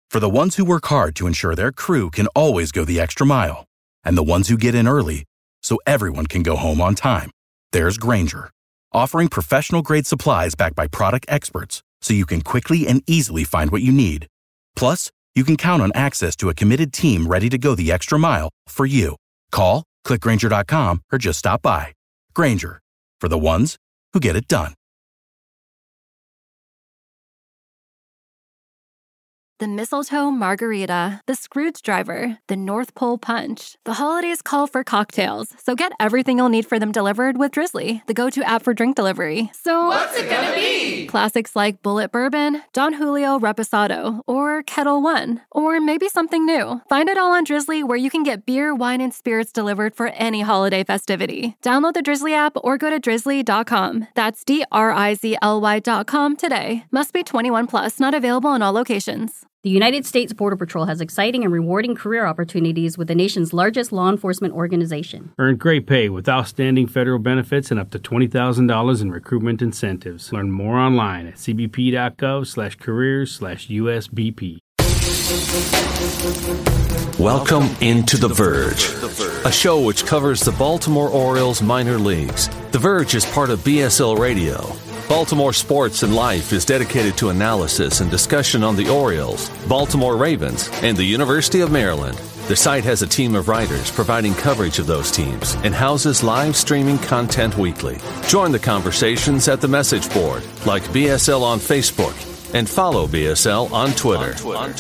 For the ones who work hard to ensure their crew can always go the extra mile, and the ones who get in early so everyone can go home on time, there's Grainger, offering professional-grade supplies backed by product experts so you can quickly and easily find what you need. Plus, you can count on access to a committed team ready to go the extra mile for you. Call, click Grainger.com, or just stop by. Grainger, for the ones who get it done. The Mistletoe Margarita, the Scrooge Driver, the North Pole Punch. The holidays call for cocktails, so get everything you'll need for them delivered with Drizzly, the go-to app for drink delivery. So, what's it gonna be? Classics like Bullet Bourbon, Don Julio Reposado, or Kettle One, or maybe something new. Find it all on Drizzly, where you can get beer, wine, and spirits delivered for any holiday festivity. Download the Drizzly app or go to drizzly.com. That's DRIZLY.com today. Must be 21 plus, not available in all locations. The United States Border Patrol has exciting and rewarding career opportunities with the nation's largest law enforcement organization. Earn great pay with outstanding federal benefits and up to $20,000 in recruitment incentives. Learn more online at cbp.gov/careers/USBP. Welcome into The Verge, a show which covers the Baltimore Orioles minor leagues. The Verge is part of BSL Radio. Baltimore Sports and Life is dedicated to analysis and discussion on the Orioles, Baltimore Ravens, and the University of Maryland. The site has a team of writers providing coverage of those teams and houses live streaming content weekly. Join the conversations at the message board, like BSL on Facebook, and follow BSL on Twitter.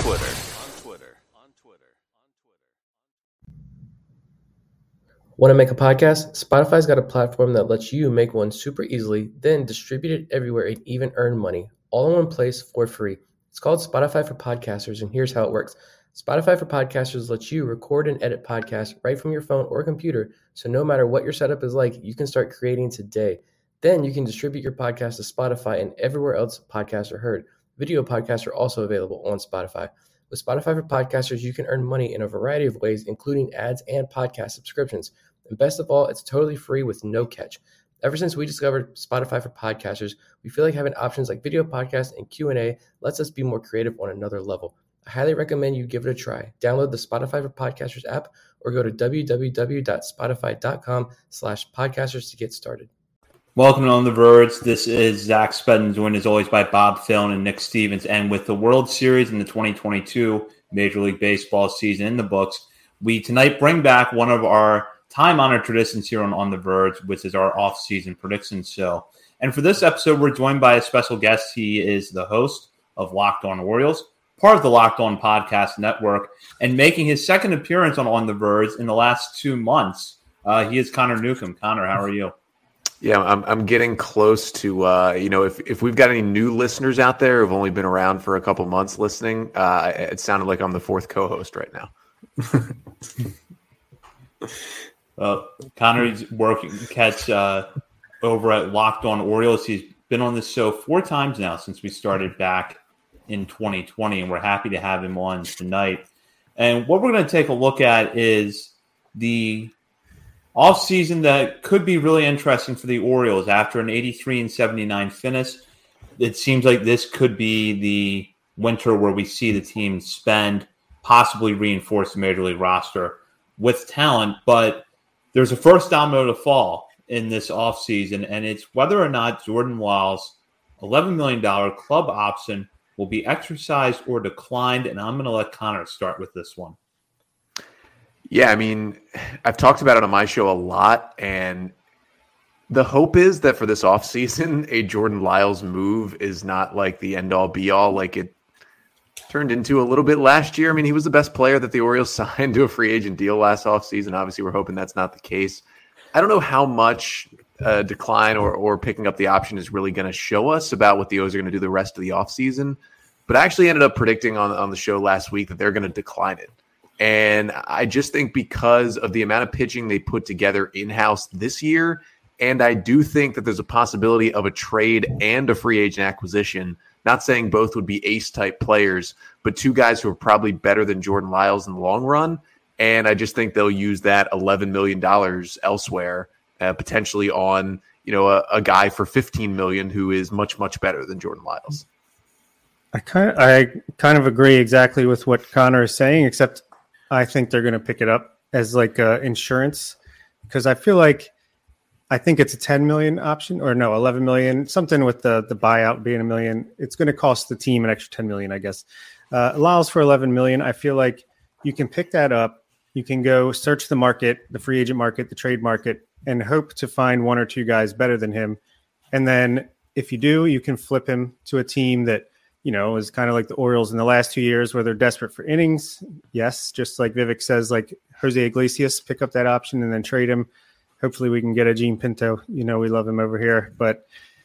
Want to make a podcast? Spotify's got a platform that lets you make one super easily, then distribute it everywhere and even earn money, all in one place for free. It's called Spotify for Podcasters, and here's how it works. Spotify for Podcasters lets you record and edit podcasts right from your phone or computer, so no matter what your setup is like, you can start creating today. Then you can distribute your podcast to Spotify and everywhere else podcasts are heard. Video podcasts are also available on Spotify. With Spotify for Podcasters, you can earn money in a variety of ways, including ads and podcast subscriptions. And best of all, it's totally free with no catch. Ever since we discovered Spotify for Podcasters, we feel like having options like video podcasts and Q&A lets us be more creative on another level. I highly recommend you give it a try. Download the Spotify for Podcasters app or go to www.spotify.com/podcasters to get started. Welcome on The Verge. This is Zach Spedden, joined as always by Bob Philon and Nick Stevens. And with the World Series and the 2022 Major League Baseball season in the books, we tonight bring back one of our time-honored traditions here on The Verge, which is our off-season predictions show. And for this episode, we're joined by a special guest. He is the host of Locked On Orioles, part of the Locked On Podcast Network, and making his second appearance on The Verge in the last 2 months. He is Connor Newcomb. Connor, how are you? Yeah, I'm getting close to, if we've got any new listeners out there who've only been around for a couple months listening, it sounded like I'm the fourth co-host right now. Connor's working catch over at Locked On Orioles. He's been on this show 4 times now since we started back in 2020, and we're happy to have him on tonight. And what we're going to take a look at is the offseason that could be really interesting for the Orioles. After an 83-79 finish, it seems like this could be the winter where we see the team spend, possibly reinforce the Major League roster with talent, but there's a first domino to fall in this offseason, and it's whether or not Jordan Lyles' $11 million club option will be exercised or declined, and I'm going to let Connor start with this one. Yeah, I mean, I've talked about it on my show a lot, and the hope is that for this offseason, a Jordan Lyles move is not like the end-all, be-all like it turned into a little bit last year. I mean, he was the best player that the Orioles signed to a free agent deal last offseason. Obviously, we're hoping that's not the case. I don't know how much decline or picking up the option is really going to show us about what the O's are going to do the rest of the offseason. But I actually ended up predicting on the show last week that they're going to decline it. And I just think because of the amount of pitching they put together in-house this year, and I do think that there's a possibility of a trade and a free agent acquisition. Not saying both would be ace-type players, but 2 guys who are probably better than Jordan Lyles in the long run. And I just think they'll use that $11 million elsewhere, potentially on a guy for $15 million who is much, much better than Jordan Lyles. I kind of agree exactly with what Connor is saying, except I think they're going to pick it up as like insurance, because I think it's a 10 million option, or no, 11 million, something with the buyout being $1 million. It's going to cost the team an extra 10 million, I guess. Allows for 11 million. I feel like you can pick that up. You can go search the market, the free agent market, the trade market, and hope to find one or two guys better than him. And then if you do, you can flip him to a team that, is kind of like the Orioles in the last 2 years where they're desperate for innings. Yes, just like Vivek says, like Jose Iglesias, pick up that option and then trade him. Hopefully we can get a Gene Pinto. We love him over here. But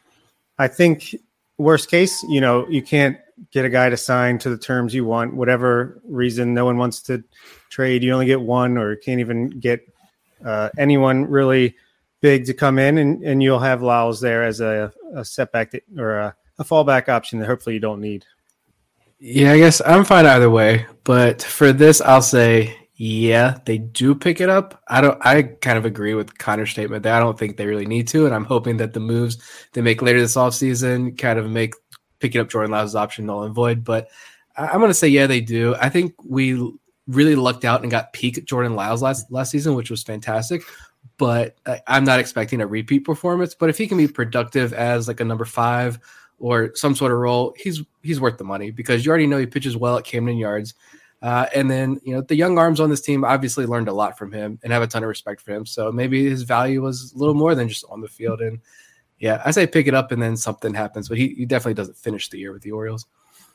I think worst case, you can't get a guy to sign to the terms you want. Whatever reason, no one wants to trade. You only get one, or can't even get anyone really big to come in, and you'll have Lyles there as a setback or a fallback option that hopefully you don't need. Yeah, I guess I'm fine either way. But for this, I'll say, yeah, they do pick it up. I kind of agree with Connor's statement that I don't think they really need to, and I'm hoping that the moves they make later this offseason kind of make picking up Jordan Lyles' option null and void. But I'm going to say, yeah, they do. I think we really lucked out and got peak Jordan Lyles last season, which was fantastic. But I'm not expecting a repeat performance. But if he can be productive as like a number 5 or some sort of role, he's worth the money, because you already know he pitches well at Camden Yards. And then, the young arms on this team obviously learned a lot from him and have a ton of respect for him. So maybe his value was a little more than just on the field. And yeah, I say pick it up and then something happens, but he definitely doesn't finish the year with the Orioles.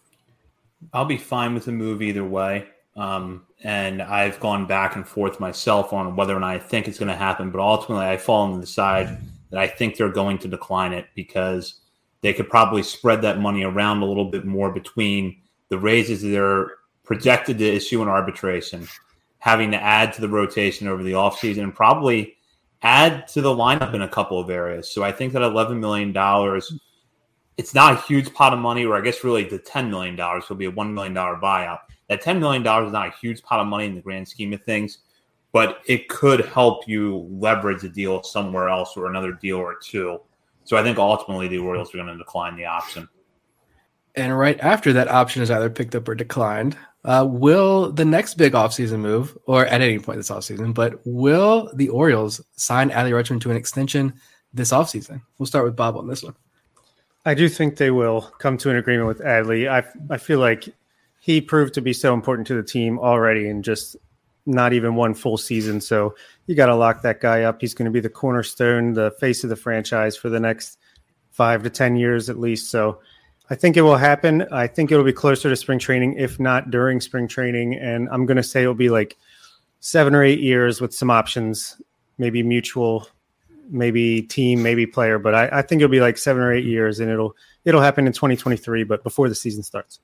I'll be fine with the move either way. And I've gone back and forth myself on whether or not I think it's going to happen, but ultimately I fall on the side that I think they're going to decline it, because they could probably spread that money around a little bit more between the raises they're projected to issue in arbitration, having to add to the rotation over the offseason, and probably add to the lineup in a couple of areas. So I think that $11 million, it's not a huge pot of money, or I guess really the $10 million will be a $1 million buyout. That $10 million is not a huge pot of money in the grand scheme of things, but it could help you leverage a deal somewhere else, or another deal or two. So I think ultimately the Orioles are going to decline the option. And right after that option is either picked up or declined, will the next big offseason move, or at any point this offseason, but will the Orioles sign Adley Rutschman to an extension this offseason? We'll start with Bob on this one. I do think they will come to an agreement with Adley. I feel like he proved to be so important to the team already in just not even one full season. So you got to lock that guy up. He's going to be the cornerstone, the face of the franchise for the next 5 to 10 years at least. So I think it will happen. I think it'll be closer to spring training, if not during spring training. And I'm going to say it'll be like 7 or 8 years with some options, maybe mutual, maybe team, maybe player. But I think it'll be like 7 or 8 years, and it'll happen in 2023, but before the season starts.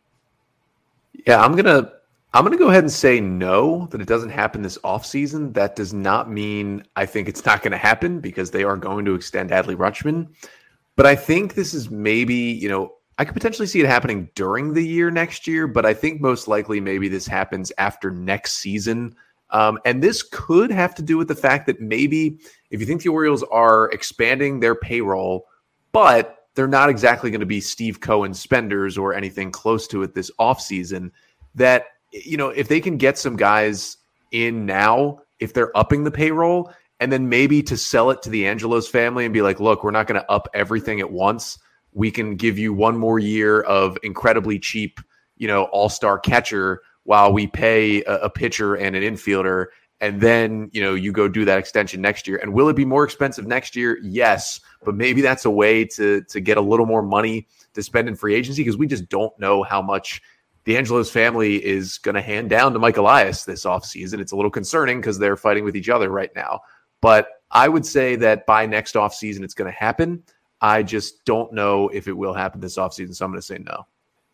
Yeah, I'm gonna go ahead and say no, that it doesn't happen this offseason. That does not mean I think it's not going to happen, because they are going to extend Adley Rutschman. But I think this is maybe, I could potentially see it happening during the year next year, but I think most likely maybe this happens after next season. And this could have to do with the fact that maybe if you think the Orioles are expanding their payroll, but they're not exactly going to be Steve Cohen spenders or anything close to it this offseason, that, if they can get some guys in now, if they're upping the payroll, and then maybe to sell it to the Angelos family and be like, look, we're not going to up everything at once. We can give you one more year of incredibly cheap, all-star catcher while we pay a pitcher and an infielder. And then, you go do that extension next year. And will it be more expensive next year? Yes. But maybe that's a way to get a little more money to spend in free agency, because we just don't know how much the Angelos family is going to hand down to Mike Elias this offseason. It's a little concerning because they're fighting with each other right now. But I would say that by next offseason, it's going to happen. I just don't know if it will happen this offseason, so I'm going to say no.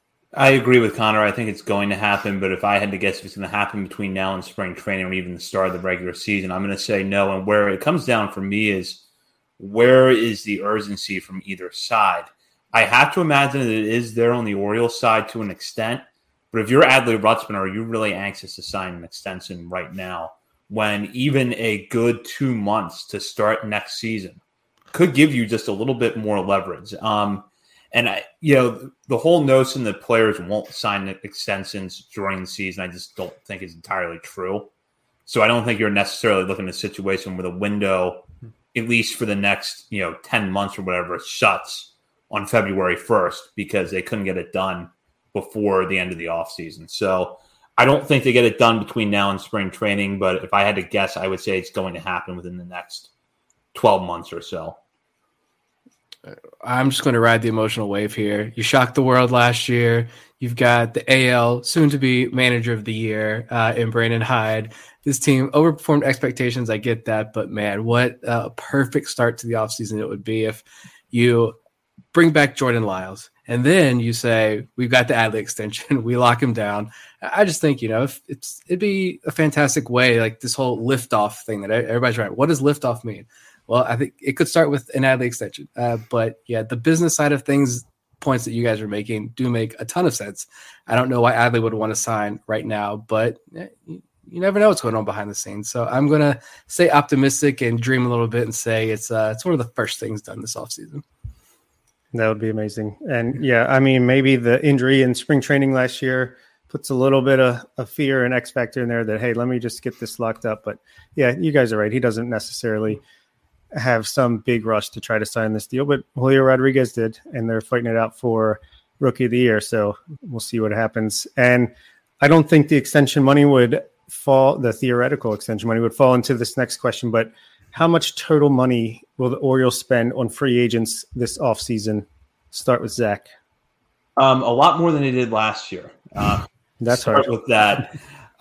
I agree with Connor. I think it's going to happen, but if I had to guess if it's going to happen between now and spring training or even the start of the regular season, I'm going to say no. And where it comes down for me is, where is the urgency from either side? I have to imagine that it is there on the Orioles side to an extent, but if you're Adley Rutschman, are you really anxious to sign an extension right now, when even a good 2 months to start next season could give you just a little bit more leverage? And the whole notion that players won't sign extensions during the season, I just don't think is entirely true. So I don't think you're necessarily looking at a situation where the window, at least for the next 10 months or whatever, shuts on February 1st because they couldn't get it done before the end of the offseason. So I don't think they get it done between now and spring training, but if I had to guess, I would say it's going to happen within the next 12 months or so. I'm just going to ride the emotional wave here. You shocked the world last year. You've got the AL soon-to-be manager of the year in Brandon Hyde. This team overperformed expectations. I get that, but man, what a perfect start to the offseason it would be if you bring back Jordan Lyles and then you say, we've got the Adley extension. We lock him down. I just think, it'd be a fantastic way, like this whole liftoff thing that everybody's right. What does liftoff mean? Well, I think it could start with an Adley extension. But yeah, the business side of things, points that you guys are making do make a ton of sense. I don't know why Adley would want to sign right now, but you never know what's going on behind the scenes. So I'm going to stay optimistic and dream a little bit and say it's one of the first things done this offseason. That would be amazing. And yeah, I mean, maybe the injury in spring training last year puts a little bit of fear and X factor in there that, hey, let me just get this locked up. But yeah, you guys are right. He doesn't necessarily have some big rush to try to sign this deal, but Julio Rodriguez did, and they're fighting it out for Rookie of the Year. So we'll see what happens. And I don't think the extension money would fall, the theoretical extension money would fall into this next question, but how much total money will the Orioles spend on free agents this offseason? Start with Zach. A lot more than they did last year. That's hard. With that.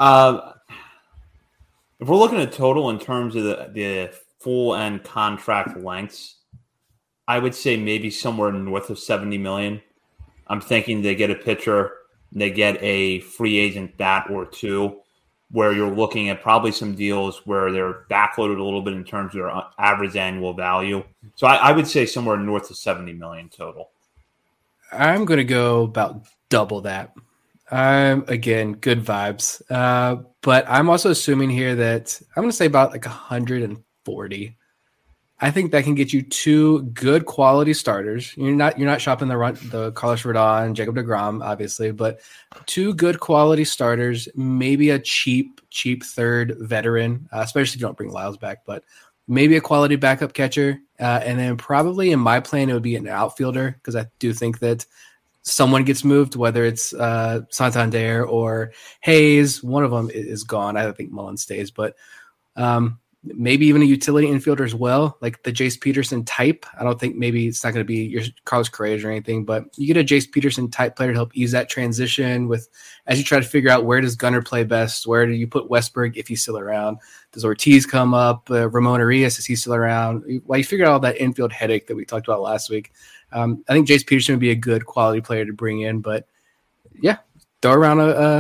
If we're looking at total in terms of the full end contract lengths, I would say maybe somewhere north of $70 million. I'm thinking they get a pitcher, they get a free agent bat or two, where you're looking at probably some deals where they're backloaded a little bit in terms of their average annual value. So I would say somewhere north of $70 million total. I'm going to go about double that. Again, good vibes. But I'm also assuming here that I'm going to say about like 140. I think that can get you two good quality starters. You're not shopping the Carlos Rodon, Jacob deGrom, obviously, but two good quality starters, maybe a cheap third veteran, especially if you don't bring Lyles back, but maybe a quality backup catcher. And then probably in my plan, it would be an outfielder, because I do think that someone gets moved, whether it's Santander or Hayes. One of them is gone. I don't think Mullen stays, but maybe even a utility infielder as well, like the Jace Peterson type. I don't think maybe it's not going to be your Carlos Correa or anything, but you get a Jace Peterson type player to help ease that transition with, as you try to figure out where does Gunnar play best, where do you put Westberg if he's still around, does Ortiz come up, Ramon Arias, is he still around? While you figure out all that infield headache that we talked about last week, I think Jace Peterson would be a good quality player to bring in, but yeah, throw around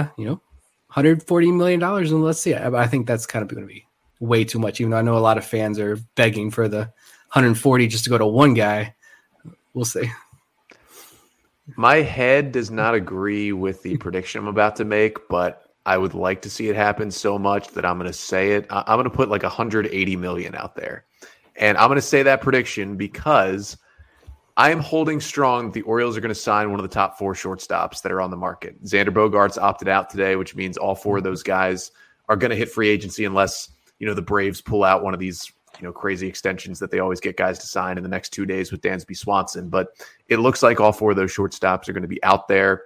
$140 million and let's see. I think that's kind of going to be way too much, even though I know a lot of fans are begging for the 140 just to go to one guy. We'll see. My head does not agree with the prediction I'm about to make, but I would like to see it happen so much that I'm going to say it. I'm going to put like 180 million out there. And I'm going to say that prediction because I am holding strong that the Orioles are going to sign one of the top four shortstops that are on the market. Xander Bogaerts opted out today, which means all four of those guys are going to hit free agency unless the Braves pull out one of these, crazy extensions that they always get guys to sign in the next 2 days with Dansby Swanson. But it looks like all four of those shortstops are going to be out there.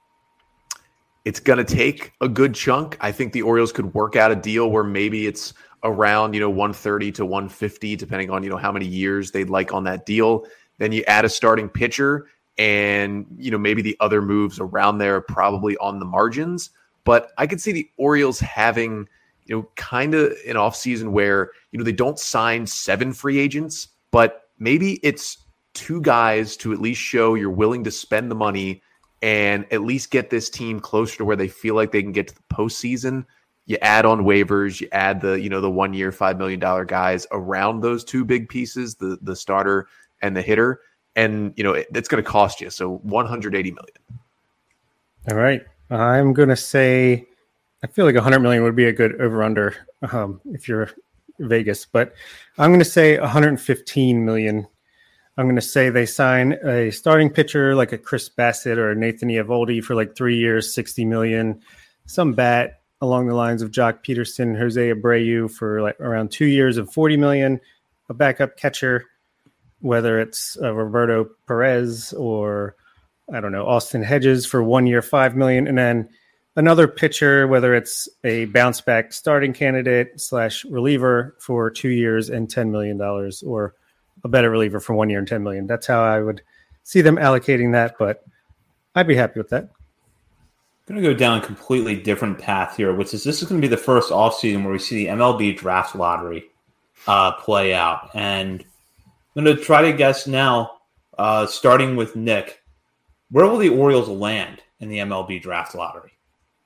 It's going to take a good chunk. I think the Orioles could work out a deal where maybe it's around, 130 to 150, depending on, how many years they'd like on that deal. Then you add a starting pitcher and, maybe the other moves around there are probably on the margins. But I could see the Orioles having kind of an offseason where, they don't sign 7 free agents, but maybe it's 2 guys to at least show you're willing to spend the money and at least get this team closer to where they feel like they can get to the postseason. You add on waivers, you add the 1 year, $5 million guys around those 2 big pieces, the starter and the hitter. And, it's going to cost you. So 180 million. All right. I'm going to say, I feel like 100 million would be a good over-under if you're Vegas, but I'm going to say 115 million. I'm going to say they sign a starting pitcher like a Chris Bassett or a Nathan Eovaldi for like 3 years, $60 million. Some bat along the lines of Jock Peterson, Jose Abreu for like around 2 years of $40 million. A backup catcher, whether it's Roberto Perez or I don't know, Austin Hedges for 1 year, $5 million. And then another pitcher, whether it's a bounce back starting candidate / reliever for 2 years and $10 million, or a better reliever for 1 year and $10 million. That's how I would see them allocating that, but I'd be happy with that. I'm going to go down a completely different path here, which is this is going to be the first offseason where we see the MLB draft lottery play out. And I'm going to try to guess now, starting with Nick, where will the Orioles land in the MLB draft lottery?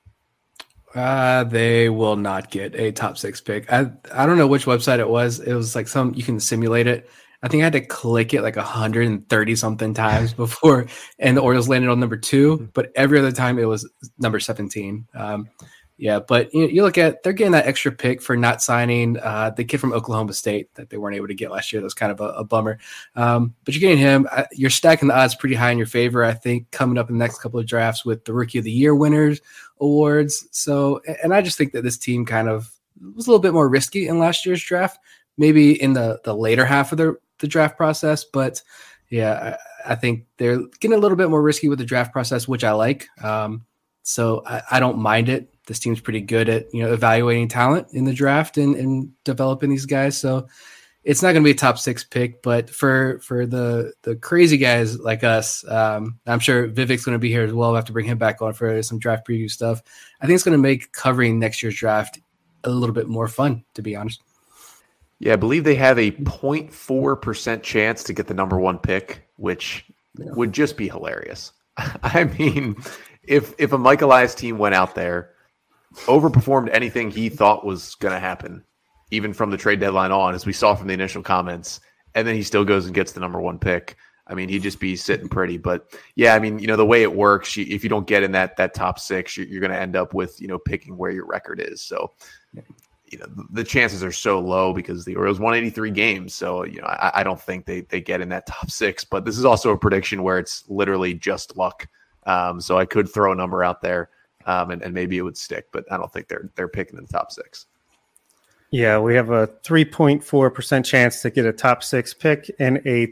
They will not get a top 6 pick. I don't know which website it was. It was like you can simulate it. I think I had to click it like 130 something times before, and the Orioles landed on number 2, but every other time it was number 17. Yeah, but you look at, they're getting that extra pick for not signing the kid from Oklahoma State that they weren't able to get last year. That was kind of a bummer. But you're getting him. You're stacking the odds pretty high in your favor, I think, coming up in the next couple of drafts with the Rookie of the Year winners awards. So, and I just think that this team kind of was a little bit more risky in last year's draft, maybe in the later half of the draft process. But yeah, I think they're getting a little bit more risky with the draft process, which I like. So I don't mind it. This team's pretty good at, evaluating talent in the draft and developing these guys. So it's not going to be a top 6 pick, but for the crazy guys like us, I'm sure Vivek's going to be here as well. We'll have to bring him back on for some draft preview stuff. I think it's going to make covering next year's draft a little bit more fun, to be honest. Yeah, I believe they have a 0.4% chance to get the number 1 pick, which would just be hilarious. I mean, if a Mike Elias team went out there, overperformed anything he thought was going to happen, even from the trade deadline on, as we saw from the initial comments, and then he still goes and gets the number 1 pick, I mean, he'd just be sitting pretty. But yeah, I mean, the way it works, if you don't get in that top 6, you're going to end up with, picking where your record is. So, the chances are so low because the Orioles won 83 games. So, I don't think they get in that top 6, but this is also a prediction where it's literally just luck. So I could throw a number out there. And maybe it would stick, but I don't think they're picking in the top 6. Yeah, we have a 3.4% chance to get a top 6 pick and a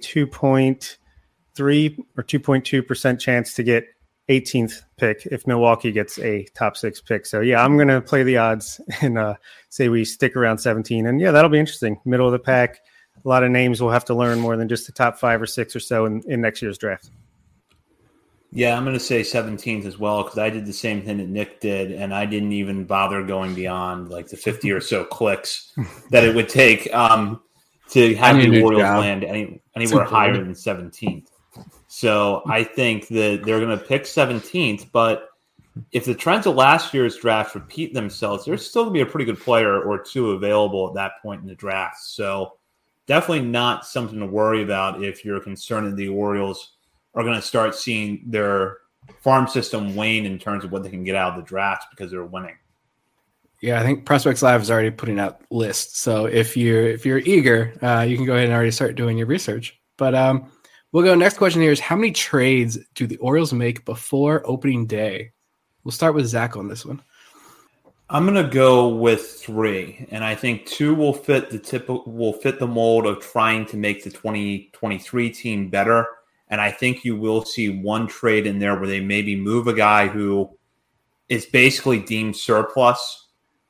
2.3 or 2.2% chance to get 18th pick if Milwaukee gets a top 6 pick. So yeah, I'm going to play the odds and say we stick around 17. And yeah, that'll be interesting. Middle of the pack. A lot of names we'll have to learn more than just the top 5 or 6 or so in next year's draft. Yeah, I'm going to say 17th as well because I did the same thing that Nick did, and I didn't even bother going beyond like the 50 or so clicks that it would take to have the Orioles land anywhere higher than 17th. So I think that they're going to pick 17th, but if the trends of last year's draft repeat themselves, there's still going to be a pretty good player or 2 available at that point in the draft. So definitely not something to worry about if you're concerned that the Orioles are going to start seeing their farm system wane in terms of what they can get out of the draft because they're winning. Yeah, I think Prospects Live is already putting out lists. So if you're eager, you can go ahead and already start doing your research. But we'll go. Next question here is, how many trades do the Orioles make before opening day? We'll start with Zach on this one. I'm going to go with 3, and I think 2 will fit the mold of trying to make the 2023 team better. And I think you will see 1 trade in there where they maybe move a guy who is basically deemed surplus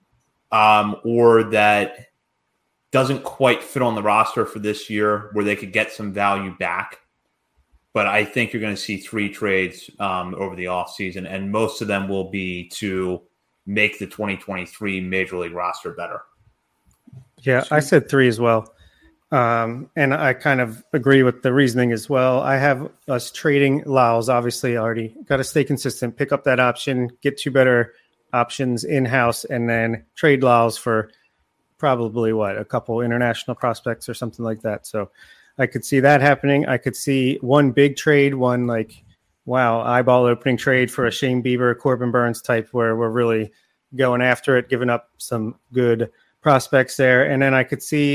or that doesn't quite fit on the roster for this year where they could get some value back. But I think you're going to see 3 trades over the offseason, and most of them will be to make the 2023 Major League roster better. Yeah, I said 3 as well. And I kind of agree with the reasoning as well. I have us trading Lyles, obviously already got to stay consistent, pick up that option, get 2 better options in-house, and then trade Lyles for probably a couple international prospects or something like that. So I could see that happening. I could see 1 big trade, one eyeball opening trade for a Shane Bieber, Corbin Burns type where we're really going after it, giving up some good prospects there. And then I could see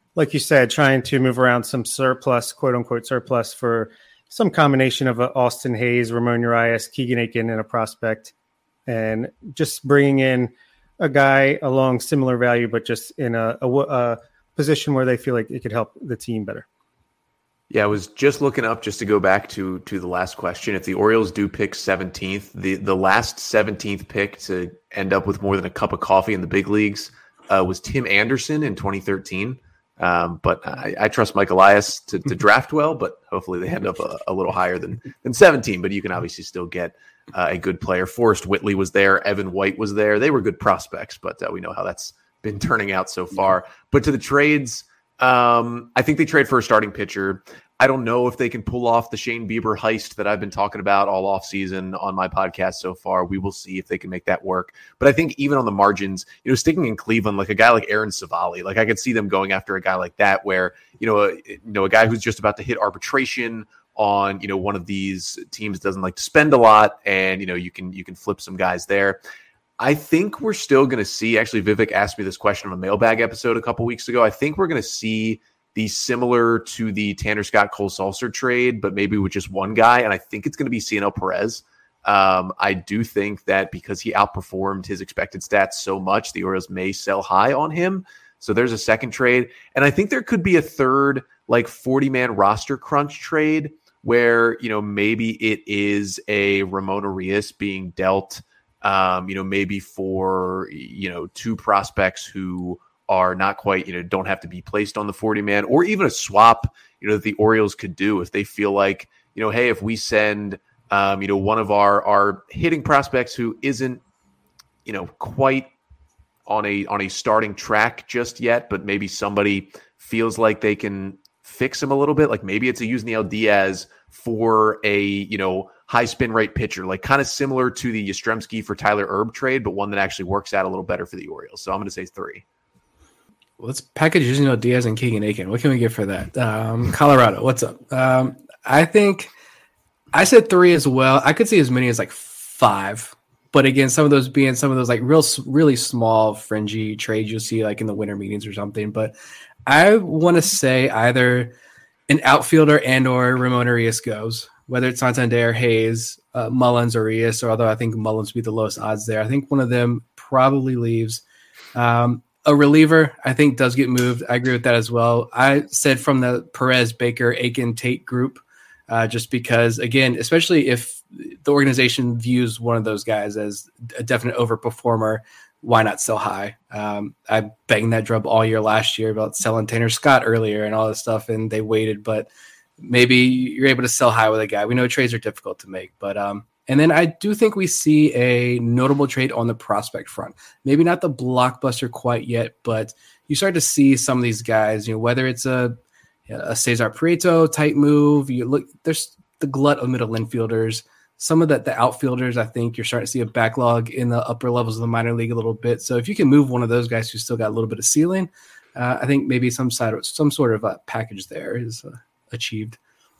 like you said, trying to move around some surplus, quote unquote surplus, for some combination of Austin Hayes, Ramon Urias, Keegan Aiken, and a prospect, and just bringing in a guy along similar value, but just in a position where they feel like it could help the team better. Yeah, I was just looking up just to go back to the last question. If the Orioles do pick 17th, the last 17th pick to end up with more than a cup of coffee in the big leagues was Tim Anderson in 2013. But I trust Mike Elias to draft well, but hopefully they end up a little higher than 17. But you can obviously still get a good player. Forrest Whitley was there. Evan White was there. They were good prospects, but we know how that's been turning out so far. But to the trades, I think they trade for a starting pitcher. I don't know if they can pull off the Shane Bieber heist that I've been talking about all offseason on my podcast so far. We will see if they can make that work. But I think even on the margins, sticking in Cleveland, like a guy like Aaron Savali, like I could see them going after a guy like that where, a guy who's just about to hit arbitration on, one of these teams doesn't like to spend a lot, and, you can flip some guys there. I think we're still going to see, actually Vivek asked me this question on a mailbag episode a couple weeks ago. I think we're going to see the similar to the Tanner Scott Cole Sulser trade, but maybe with just one guy. And I think it's going to be Cionel Perez. I do think that because he outperformed his expected stats so much, the Orioles may sell high on him. So there's a second trade. And I think there could be a third, like 40-man roster crunch trade where, maybe it is a Ramon Urias being dealt, maybe for, two prospects who are not quite, don't have to be placed on the 40-man, or even a swap, that the Orioles could do if they feel like, hey, if we send, one of our hitting prospects who isn't, quite on a starting track just yet, but maybe somebody feels like they can fix him a little bit. Like maybe it's a Yusniel Diaz for a, high spin rate pitcher, like kind of similar to the Yastrzemski for Tyler Erb trade, but one that actually works out a little better for the Orioles. So I'm going to say 3. Let's package Yusniel Diaz and Keegan Aiken. What can we get for that? Colorado, what's up? I think I said 3 as well. I could see as many as like 5. But again, some of those like really small fringy trades you'll see like in the winter meetings or something. But I want to say either an outfielder and or Ramon Urias goes, whether it's Santander, Hayes, Mullins, or Urias, or although I think Mullins would be the lowest odds there. I think one of them probably leaves. A reliever, I think, does get moved. I agree with that as well. I said from the Perez, Baker, Aiken, Tate group, just because, again, especially if the organization views one of those guys as a definite overperformer, why not sell high? I banged that drum all year last year about selling Tanner Scott earlier and all this stuff, and they waited. But maybe you're able to sell high with a guy. We know trades are difficult to make, but and then I do think we see a notable trade on the prospect front. Maybe not the blockbuster quite yet, but you start to see some of these guys, whether it's a Cesar Prieto type move, you look, there's the glut of middle infielders. Some of the outfielders, I think you're starting to see a backlog in the upper levels of the minor league a little bit. So if you can move one of those guys who's still got a little bit of ceiling, I think maybe some sort of a package there is achieved.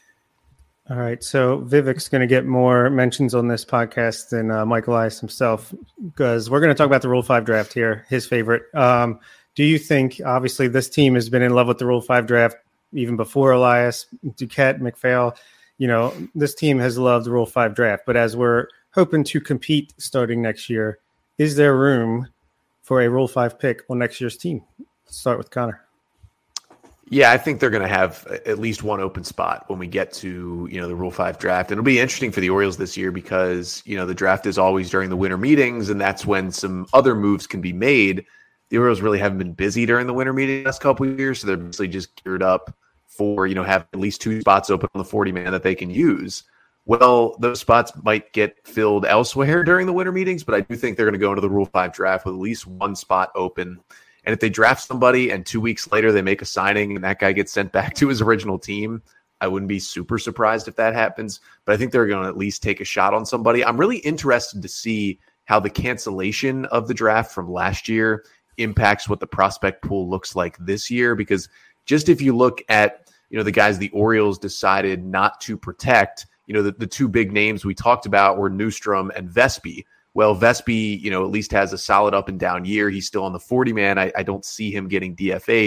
All right, so Vivek's going to get more mentions on this podcast than Mike Elias himself, because we're going to talk about the Rule 5 draft here, his favorite. Do you think, obviously, this team has been in love with the Rule 5 draft even before Elias, Duquette, McPhail? This team has loved the Rule 5 draft, but as we're hoping to compete starting next year, is there room for a Rule 5 pick on next year's team? Let's start with Connor. Yeah, I think they're going to have at least one open spot when we get to, the Rule 5 draft. And it'll be interesting for the Orioles this year because, the draft is always during the winter meetings, and that's when some other moves can be made. The Orioles really haven't been busy during the winter meeting the last couple of years, so they're basically just geared up for, have at least 2 spots open on the 40-man that they can use. Well, those spots might get filled elsewhere during the winter meetings, but I do think they're going to go into the Rule 5 draft with at least one spot open. And if they draft somebody and 2 weeks later they make a signing and that guy gets sent back to his original team, I wouldn't be super surprised if that happens. But I think they're going to at least take a shot on somebody. I'm really interested to see how the cancellation of the draft from last year impacts what the prospect pool looks like this year. Because just if you look at, the guys the Orioles decided not to protect, the 2 big names we talked about were Newstrom and Vespi. Well, Vespi, at least has a solid up and down year. He's still on the 40-man. I don't see him getting DFA'd.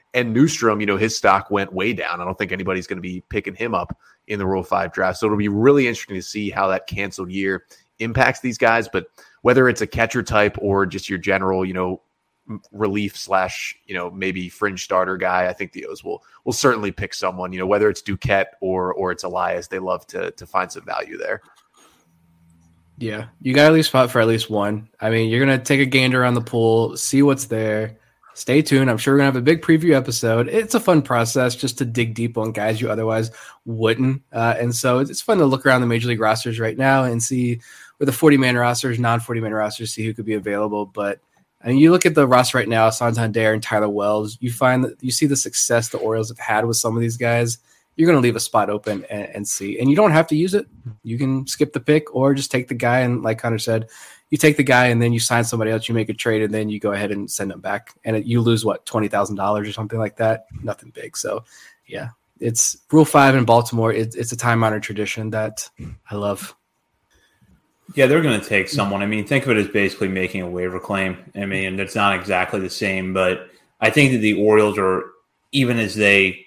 And Newstrom, his stock went way down. I don't think anybody's going to be picking him up in the Rule 5 draft. So it'll be really interesting to see how that canceled year impacts these guys. But whether it's a catcher type or just your general, relief / maybe fringe starter guy, I think the O's will certainly pick someone, whether it's Duquette or it's Elias. They love to find some value there. Yeah, you got at least spot for at least one. I mean, you're going to take a gander around the pool, see what's there. Stay tuned. I'm sure we're going to have a big preview episode. It's a fun process just to dig deep on guys you otherwise wouldn't. And so it's fun to look around the Major League rosters right now and see where the 40-man rosters, non-40-man rosters, see who could be available. But I mean, you look at the roster right now, Santander and Tyler Wells, you find that you see the success the Orioles have had with some of these guys. You're going to leave a spot open and see. And you don't have to use it. You can skip the pick or just take the guy. And like Connor said, you take the guy and then you sign somebody else, you make a trade, and then you go ahead and send them back. And you lose, $20,000 or something like that? Nothing big. So, yeah, it's Rule 5 in Baltimore. It's a time-honored tradition that I love. Yeah, they're going to take someone. I mean, think of it as basically making a waiver claim. I mean, it's not exactly the same, but I think that the Orioles are, even as they,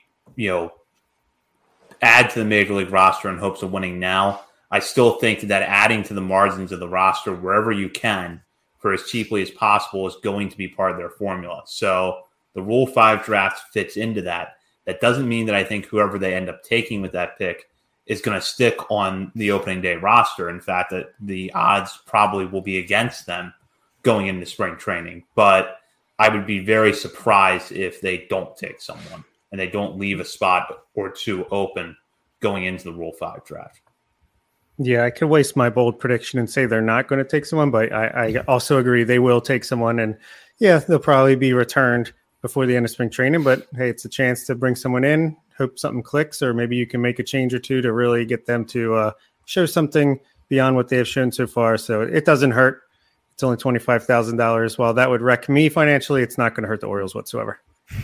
add to the Major League roster in hopes of winning now, I still think that adding to the margins of the roster wherever you can for as cheaply as possible is going to be part of their formula. So the Rule 5 draft fits into that. That doesn't mean that I think whoever they end up taking with that pick is going to stick on the opening day roster. In fact, that the odds probably will be against them going into spring training. But I would be very surprised if they don't take someone and they don't leave a spot or two open going into the Rule 5 draft. Yeah, I could waste my bold prediction and say they're not going to take someone, but I also agree they will take someone. And yeah, they'll probably be returned before the end of spring training. But hey, it's a chance to bring someone in, hope something clicks, or maybe you can make a change or two to really get them to show something beyond what they have shown so far. So it doesn't hurt. It's only $25,000. While that would wreck me financially, it's not going to hurt the Orioles whatsoever.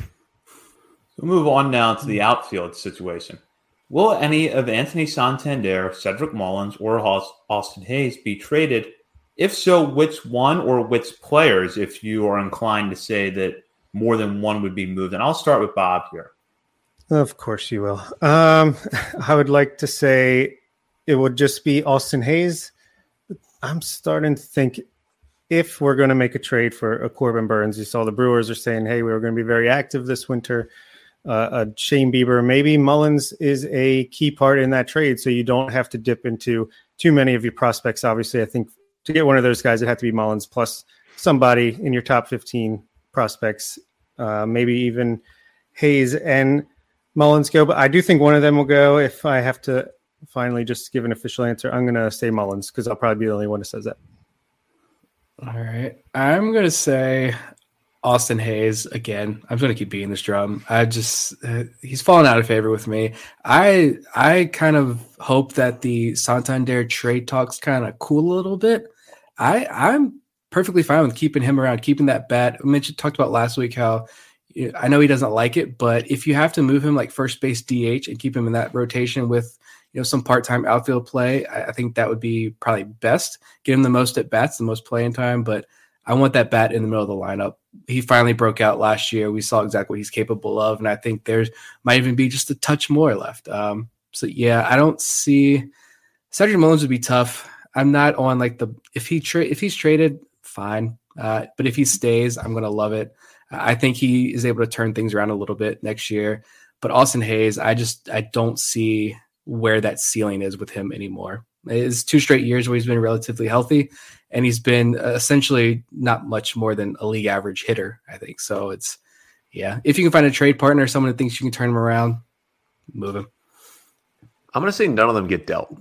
We'll move on now to the outfield situation. Will any of Anthony Santander, Cedric Mullins, or Austin Hayes be traded? If so, which one or which players, if you are inclined to say that more than one would be moved? And I'll start with Bob here. Of course you will. I would like to say it would just be Austin Hayes. I'm starting to think if we're going to make a trade for a Corbin Burns, you saw the Brewers are saying, hey, we were going to be very active this winter. Shane Bieber, maybe Mullins is a key part in that trade, so you don't have to dip into too many of your prospects. Obviously, I think to get one of those guys, it had to be Mullins plus somebody in your top 15 prospects. Maybe even Hayes and Mullins go, but I do think one of them will go. If I have to finally just give an official answer, I'm going to say Mullins because I'll probably be the only one who says that. All right. I'm going to say Austin Hayes again. I'm going to keep beating this drum. He's fallen out of favor with me. I kind of hope that the Santander trade talks kind of cool a little bit. I'm perfectly fine with keeping him around, keeping that bat. I talked about last week how I know he doesn't like it, but if you have to move him like first base DH and keep him in that rotation with some part-time outfield play, I think that would be probably best. Get him the most at bats, the most playing time, but I want that bat in the middle of the lineup. He finally broke out last year. We saw exactly what he's capable of, and I think there's might even be just a touch more left. So yeah, I don't see Cedric Mullins would be tough. I'm not on like if he's traded, fine. But if he stays, I'm gonna love it. I think he is able to turn things around a little bit next year. But Austin Hayes, I don't see where that ceiling is with him anymore. It's 2 straight years where he's been relatively healthy, and he's been essentially not much more than a league average hitter, I think. So if you can find a trade partner, someone who thinks you can turn him around, move him. I'm going to say none of them get dealt.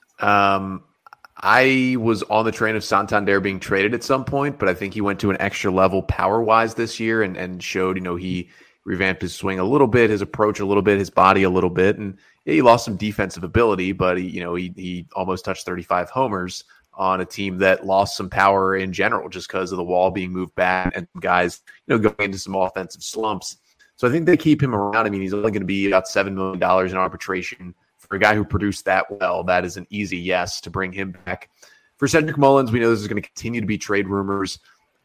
I was on the train of Santander being traded at some point, but I think he went to an extra level power-wise this year and showed, he revamped his swing a little bit, his approach a little bit, his body a little bit, and he lost some defensive ability, but he almost touched 35 homers on a team that lost some power in general just because of the wall being moved back and guys going into some offensive slumps. So I think they keep him around. I mean, he's only going to be about $7 million in arbitration. For a guy who produced that well, that is an easy yes to bring him back. For Cedric Mullins, we know this is going to continue to be trade rumors.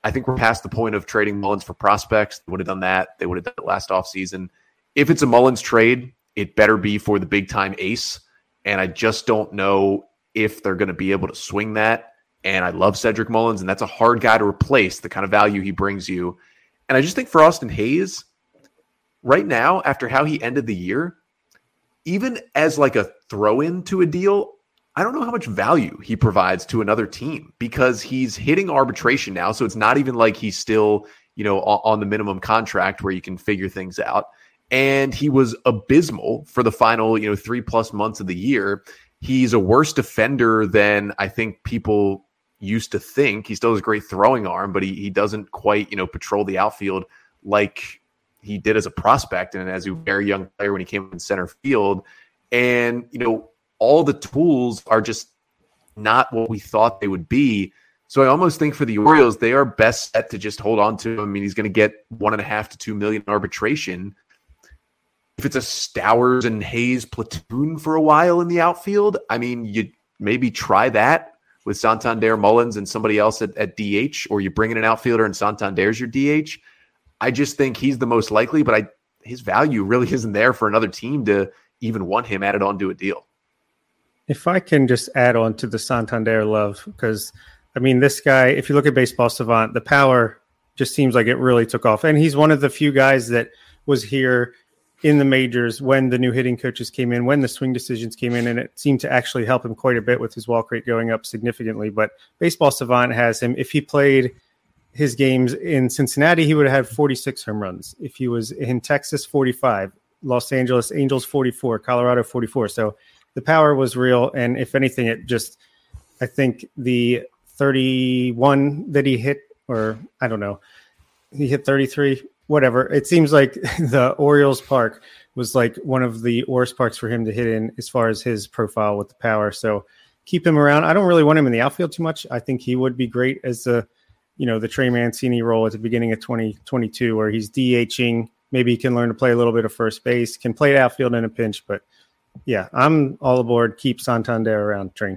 I think we're past the point of trading Mullins for prospects. They would have done that. They would have done it last offseason. If it's a Mullins trade, it better be for the big-time ace, and I just don't know if they're going to be able to swing that. And I love Cedric Mullins, and that's a hard guy to replace, the kind of value he brings you. And I just think for Austin Hayes, right now, after how he ended the year, even as like a throw-in to a deal, I don't know how much value he provides to another team because he's hitting arbitration now. So it's not even like he's still, on the minimum contract where you can figure things out. And he was abysmal for the final, 3+ months of the year. He's a worse defender than I think people used to think. He still has a great throwing arm, but he doesn't quite, patrol the outfield like he did as a prospect and as a very young player when he came in center field. And, all the tools are just not what we thought they would be. So I almost think for the Orioles, they are best set to just hold on to him. I mean, he's going to get $1.5 to $2 million arbitration. If it's a Stowers and Hayes platoon for a while in the outfield, I mean, you maybe try that with Santander, Mullins, and somebody else at DH, or you bring in an outfielder and Santander's your DH. I just think he's the most likely, but his value really isn't there for another team to even want him added onto a deal. If I can just add on to the Santander love, because, I mean, this guy, if you look at Baseball Savant, the power just seems like it really took off. And he's one of the few guys that was here in the majors when the new hitting coaches came in, when the swing decisions came in, and it seemed to actually help him quite a bit with his walk rate going up significantly. But Baseball Savant has him. If he played his games in Cincinnati, he would have had 46 home runs. If he was in Texas, 45, Los Angeles Angels, 44, Colorado, 44. So the power was real. And if anything, I think the 31 that he hit, or I don't know, he hit 33, whatever. It seems like the Orioles park was like one of the worst parks for him to hit in as far as his profile with the power. So keep him around. I don't really want him in the outfield too much. I think he would be great as the Trey Mancini role at the beginning of 2022, where he's DHing. Maybe he can learn to play a little bit of first base, can play outfield in a pinch, but yeah, I'm all aboard. Keep Santander around, train.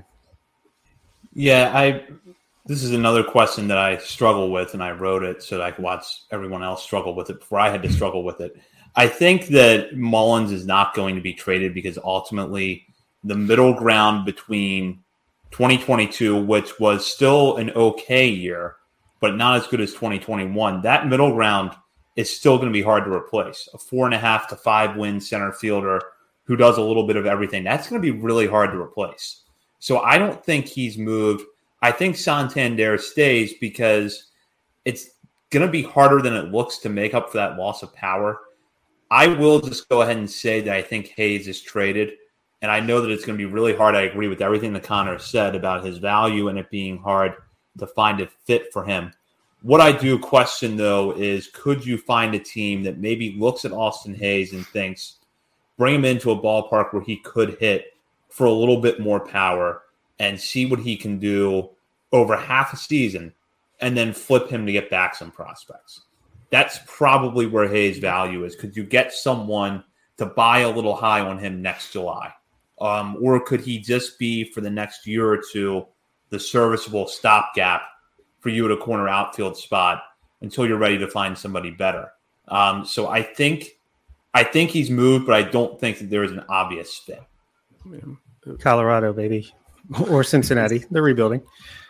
Yeah, this is another question that I struggle with, and I wrote it so that I could watch everyone else struggle with it before I had to struggle with it. I think that Mullins is not going to be traded because ultimately the middle ground between 2022, which was still an okay year, but not as good as 2021, that middle ground is still going to be hard to replace. A 4.5 to 5 win center fielder who does a little bit of everything, that's going to be really hard to replace. So I don't think he's moved. I think Santander stays because it's going to be harder than it looks to make up for that loss of power. I will just go ahead and say that I think Hayes is traded, and I know that it's going to be really hard. I agree with everything that Connor said about his value and it being hard to find a fit for him. What I do question, though, is could you find a team that maybe looks at Austin Hayes and thinks, bring him into a ballpark where he could hit for a little bit more power and see what he can do over half a season and then flip him to get back some prospects. That's probably where Hayes' value is. Could you get someone to buy a little high on him next July? Or could he just be, for the next year or two, the serviceable stopgap for you at a corner outfield spot until you're ready to find somebody better? So I think he's moved, but I don't think that there is an obvious fit. Colorado, baby. Or Cincinnati. They're rebuilding.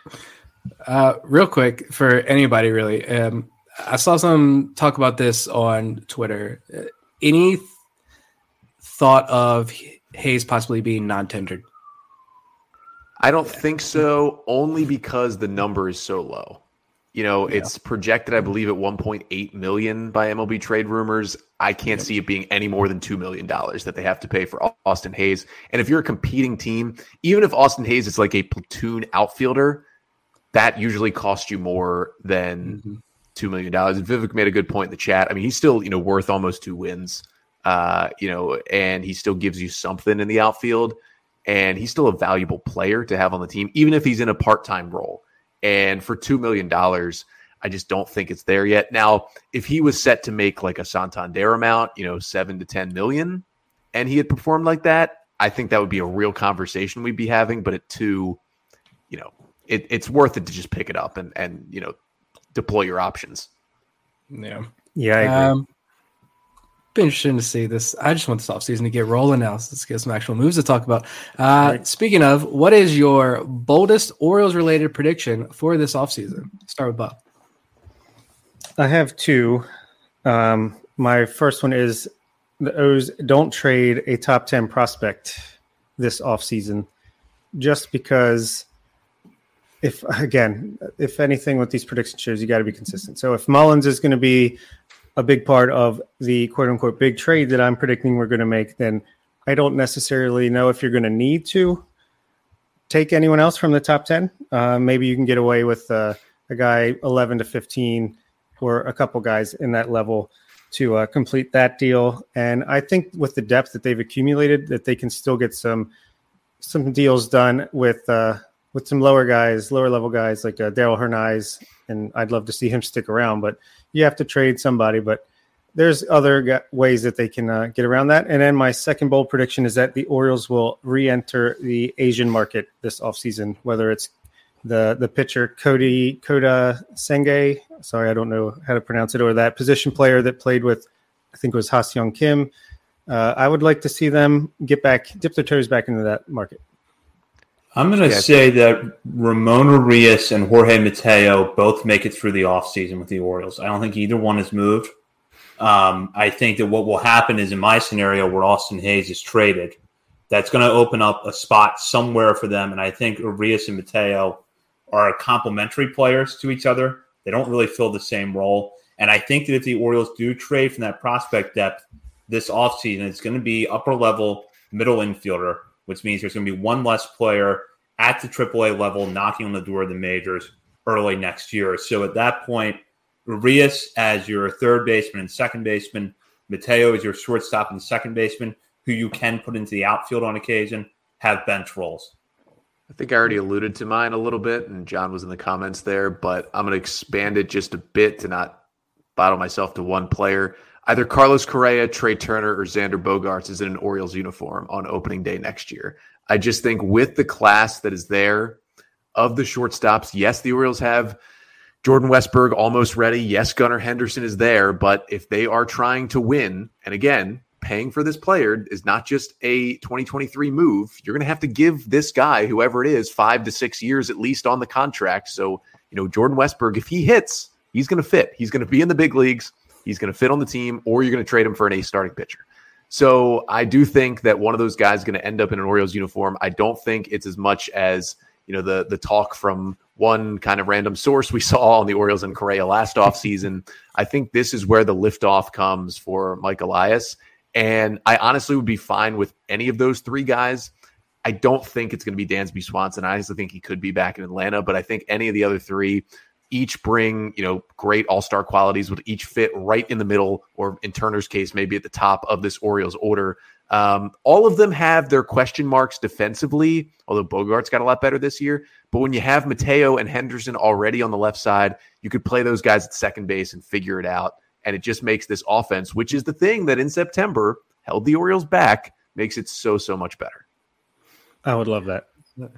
Real quick, for anybody really, I saw some talk about this on Twitter. Any thought of Hayes possibly being non-tendered? I don't think so, only because the number is so low. It's projected, I believe, at $1.8 million by MLB Trade Rumors. I can't see it being any more than $2 million that they have to pay for Austin Hayes. And if you're a competing team, even if Austin Hayes is like a platoon outfielder, that usually costs you more than $2 million. And Vivek made a good point in the chat. I mean, he's still, worth almost 2 wins, and he still gives you something in the outfield. And he's still a valuable player to have on the team, even if he's in a part-time role. And for $2 million, I just don't think it's there yet. Now, if he was set to make like a Santander amount, 7 to 10 million, and he had performed like that, I think that would be a real conversation we'd be having. But at 2, it's worth it to just pick it up and deploy your options. Yeah. Yeah, I agree. Be interesting to see this. I just want this offseason to get rolling now. So let's get some actual moves to talk about. Speaking of, what is your boldest Orioles-related prediction for this offseason? Start with Bob. I have two. My first one is the O's don't trade a top 10 prospect this offseason, just because if anything with these prediction shows, you got to be consistent. So if Mullins is going to be a big part of the quote unquote big trade that I'm predicting we're going to make, then I don't necessarily know if you're going to need to take anyone else from the top 10. Maybe you can get away with a guy 11 to 15 or a couple guys in that level to complete that deal. And I think with the depth that they've accumulated, that they can still get some deals done with some lower level guys like Darell Hernaiz, and I'd love to see him stick around, but you have to trade somebody. But there's other ways that they can get around that. And then my second bold prediction is that the Orioles will re-enter the Asian market this offseason, whether it's the pitcher Koda Senge, sorry, I don't know how to pronounce it, or that position player that played with, I think it was Ha-Seong Kim. I would like to see them dip their toes back into that market. I'm going to say that Ramon Urias and Jorge Mateo both make it through the offseason with the Orioles. I don't think either one has moved. I think that what will happen is, in my scenario where Austin Hayes is traded, that's going to open up a spot somewhere for them. And I think Urias and Mateo are complementary players to each other. They don't really fill the same role. And I think that if the Orioles do trade from that prospect depth this offseason, it's going to be upper-level middle infielder, which means there's going to be one less player at the AAA level knocking on the door of the majors early next year. So at that point, Urias as your third baseman and second baseman, Mateo as your shortstop and second baseman, who you can put into the outfield on occasion, have bench roles. I think I already alluded to mine a little bit, and John was in the comments there, but I'm going to expand it just a bit to not bottle myself to one player. Either Carlos Correa, Trey Turner, or Xander Bogaerts is in an Orioles uniform on opening day next year. I just think with the class that is there of the shortstops, yes, the Orioles have Jordan Westburg almost ready. Yes, Gunnar Henderson is there, but if they are trying to win, and again, paying for this player is not just a 2023 move. You're going to have to give this guy, whoever it is, 5 to 6 years at least on the contract. So, Jordan Westburg, if he hits, he's going to fit. He's going to be in the big leagues. He's going to fit on the team, or you're going to trade him for an ace starting pitcher. So I do think that one of those guys is going to end up in an Orioles uniform. I don't think it's as much as, the talk from one kind of random source we saw on the Orioles and Correa last offseason. I think this is where the liftoff comes for Mike Elias. And I honestly would be fine with any of those three guys. I don't think it's going to be Dansby Swanson. I honestly think he could be back in Atlanta, but I think any of the other three each bring, great all-star qualities, would each fit right in the middle, or in Turner's case, maybe at the top of this Orioles order. All of them have their question marks defensively, although Bogaerts got a lot better this year. But when you have Mateo and Henderson already on the left side, you could play those guys at second base and figure it out. And it just makes this offense, which is the thing that in September held the Orioles back, makes it so much better. I would love that.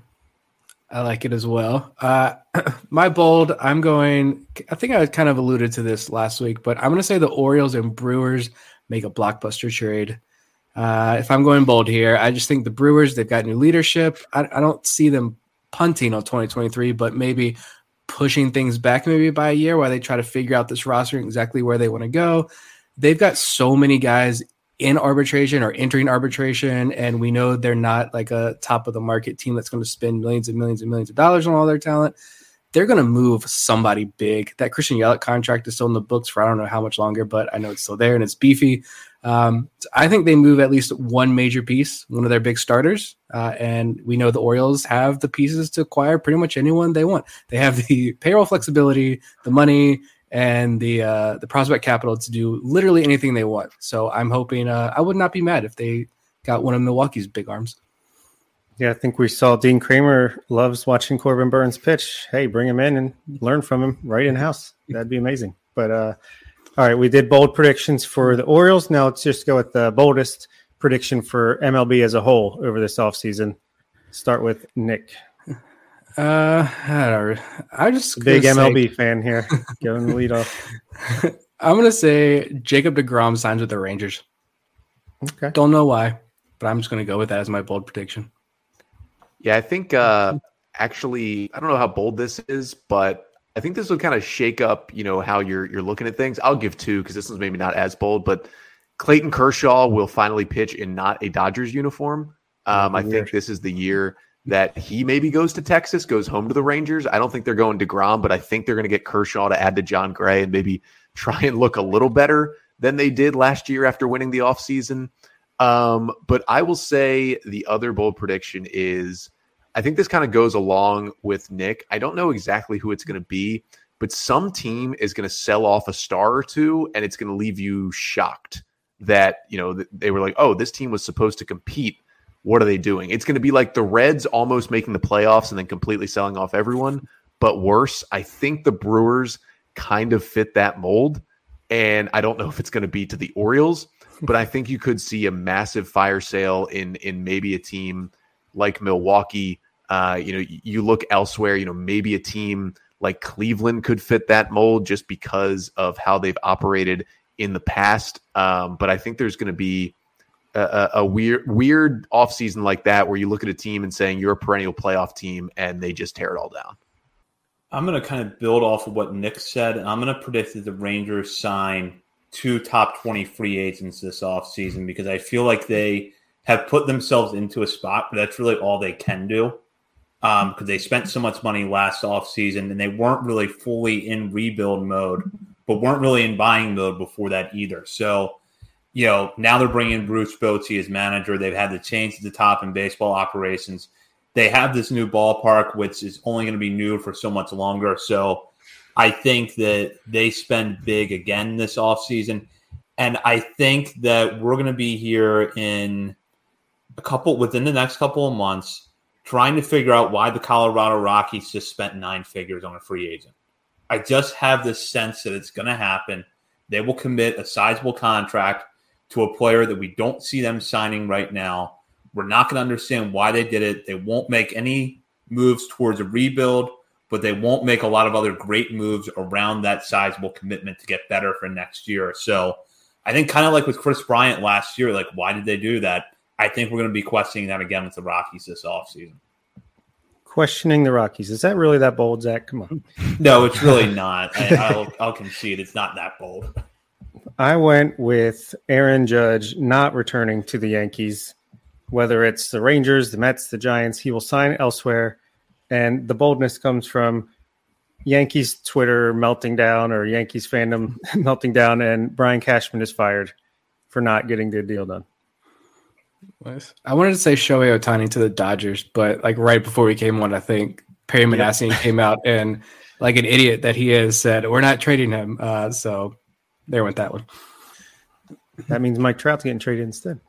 I like it as well. My bold, I think I kind of alluded to this last week, but I'm going to say the Orioles and Brewers make a blockbuster trade. If I'm going bold here, I just think the Brewers, they've got new leadership. I don't see them punting on 2023, but maybe pushing things back maybe by a year while they try to figure out this roster and exactly where they want to go. They've got so many guys in arbitration or entering arbitration, and we know they're not like a top of the market team that's going to spend millions and millions and millions of dollars on all their talent. They're going to move somebody big. That Christian Yelich contract is still in the books for I don't know how much longer, but I know it's still there and it's beefy. So I think they move at least one major piece, one of their big starters. And we know the Orioles have the pieces to acquire pretty much anyone they want. They have the payroll flexibility, the money, and the prospect capital to do literally anything they want. So I'm hoping I would not be mad if they got one of Milwaukee's big arms. Yeah, I think we saw Dean Kramer loves watching Corbin Burns pitch. Hey, bring him in and learn from him right in-house. That'd be amazing. But all right, we did bold predictions for the Orioles. Now let's just go with the boldest prediction for MLB as a whole over this offseason. Start with Nick. I just big MLB fan here. Giving the lead off. I'm gonna say Jacob deGrom signs with the Rangers. Okay. Don't know why, but I'm just gonna go with that as my bold prediction. Yeah, I think actually, I don't know how bold this is, but I think this will kind of shake up, how you're looking at things. I'll give 2 because this one's maybe not as bold, but Clayton Kershaw will finally pitch in not a Dodgers uniform. I think this is the year that he maybe goes to Texas, goes home to the Rangers. I don't think they're going DeGrom, but I think they're going to get Kershaw to add to John Gray and maybe try and look a little better than they did last year after winning the offseason. But I will say the other bold prediction is, I think this kind of goes along with Nick. I don't know exactly who it's going to be, but some team is going to sell off a star or two, and it's going to leave you shocked that, they were like, oh, this team was supposed to compete. What are they doing? It's going to be like the Reds almost making the playoffs and then completely selling off everyone, but worse. I think the Brewers kind of fit that mold, and I don't know if it's going to be to the Orioles, but I think you could see a massive fire sale in maybe a team like Milwaukee. You look elsewhere, maybe a team like Cleveland could fit that mold just because of how they've operated in the past. But I think there's going to be a weird offseason like that where you look at a team and saying you're a perennial playoff team and they just tear it all down. I'm going to kind of build off of what Nick said, and I'm going to predict that the Rangers sign 2 top 20 free agents this offseason because I feel like they have put themselves into a spot where that's really all they can do because they spent so much money last offseason and they weren't really fully in rebuild mode, but weren't really in buying mode before that either. So, now they're bringing Bruce Bochy as manager. They've had to change the top in baseball operations. They have this new ballpark, which is only going to be new for so much longer. So I think that they spend big again this offseason. And I think that we're going to be here within the next couple of months trying to figure out why the Colorado Rockies just spent 9 figures on a free agent. I just have this sense that it's going to happen. They will commit a sizable contract to a player that we don't see them signing right now. We're not going to understand why they did it. They won't make any moves towards a rebuild, but they won't make a lot of other great moves around that sizable commitment to get better for next year. So I think kind of like with Chris Bryant last year, like why did they do that? I think we're going to be questioning that again with the Rockies this offseason. Questioning the Rockies. Is that really that bold, Zach? Come on. No, it's really not. I'll concede it's not that bold. I went with Aaron Judge not returning to the Yankees. Whether it's the Rangers, the Mets, the Giants, he will sign elsewhere. And the boldness comes from Yankees Twitter melting down or Yankees fandom melting down, and Brian Cashman is fired for not getting the deal done. Nice. I wanted to say Shohei Ohtani to the Dodgers, but like right before we came on, I think Perry Manassian came out and like an idiot that he is said, we're not trading him. So there went that one. That means Mike Trout's getting traded instead.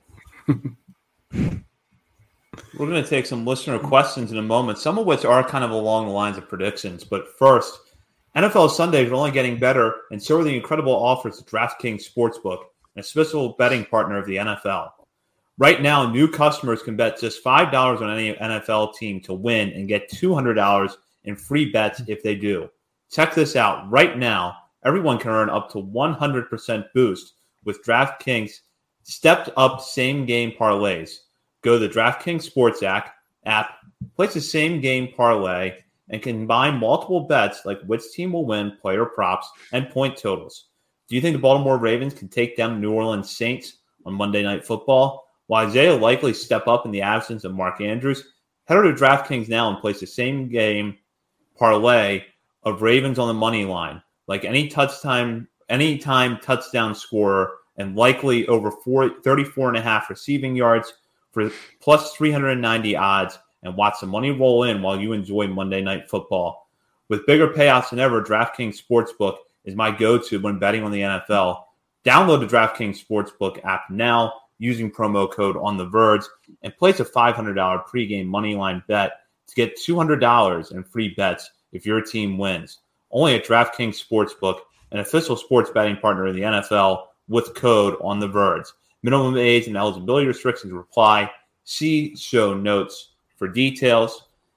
We're going to take some listener questions in a moment, some of which are kind of along the lines of predictions. But first, NFL Sundays are only getting better, and so are the incredible offers at DraftKings Sportsbook, an official betting partner of the NFL. Right now, new customers can bet just $5 on any NFL team to win and get $200 in free bets if they do. Check this out. Right now, everyone can earn up to 100% boost with DraftKings stepped-up same-game parlays. Go to the DraftKings Sports app, place a same-game parlay, and combine multiple bets like which team will win, player props, and point totals. Do you think the Baltimore Ravens can take down the New Orleans Saints on Monday Night Football? Will Isaiah likely step up in the absence of Mark Andrews? Head over to DraftKings now and place the same-game parlay of Ravens on the money line, like anytime touchdown scorer, and likely over 34.5 receiving yards for plus 390 odds, and watch the money roll in while you enjoy Monday Night Football. With bigger payouts than ever, DraftKings Sportsbook is my go-to when betting on the NFL. Download the DraftKings Sportsbook app now using promo code OnTheVerge and place a $500 pregame moneyline bet to get $200 in free bets if your team wins. Only at DraftKings Sportsbook, an official sports betting partner of the NFL, with code OnTheVerge. Minimum age and eligibility restrictions apply. See show notes for details.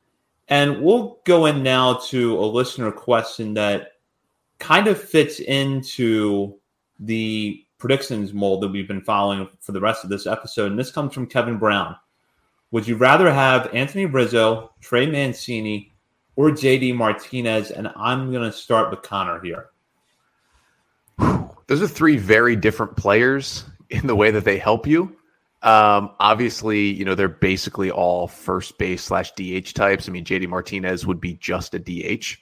And we'll go in now to a listener question that kind of fits into the predictions mold that we've been following for the rest of this episode. And this comes from Kevin Brown. Would you rather have Anthony Rizzo, Trey Mancini, or JD Martinez? And I'm going to start with Connor here. Those are three very different players in the way that they help you. Obviously, they're basically all first base / DH types. I mean, JD Martinez would be just a DH.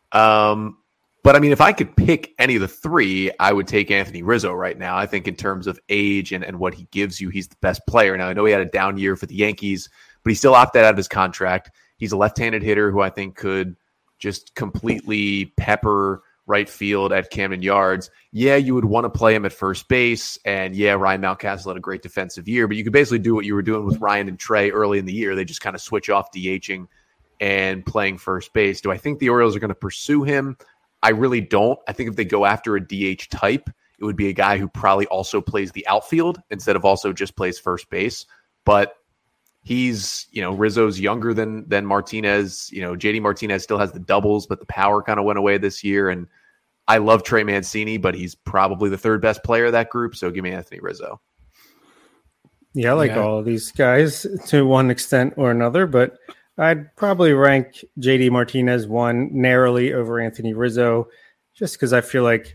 But I mean, if I could pick any of the three, I would take Anthony Rizzo right now. I think in terms of age and what he gives you, he's the best player. Now, I know he had a down year for the Yankees, but he still opted out of his contract. He's a left-handed hitter who I think could just completely pepper right field at Camden Yards. Yeah, you would want to play him at first base. And yeah, Ryan Mountcastle had a great defensive year, but you could basically do what you were doing with Ryan and Trey early in the year. They just kind of switch off DHing and playing first base. Do I think the Orioles are going to pursue him? I really don't. I think if they go after a DH type, it would be a guy who probably also plays the outfield instead of also just plays first base. But he's, Rizzo's younger than Martinez. JD Martinez still has the doubles, but the power kind of went away this year. And I love Trey Mancini, but he's probably the third best player of that group. So give me Anthony Rizzo. Yeah, I like all of these guys to one extent or another, but I'd probably rank JD Martinez one narrowly over Anthony Rizzo, just because I feel like,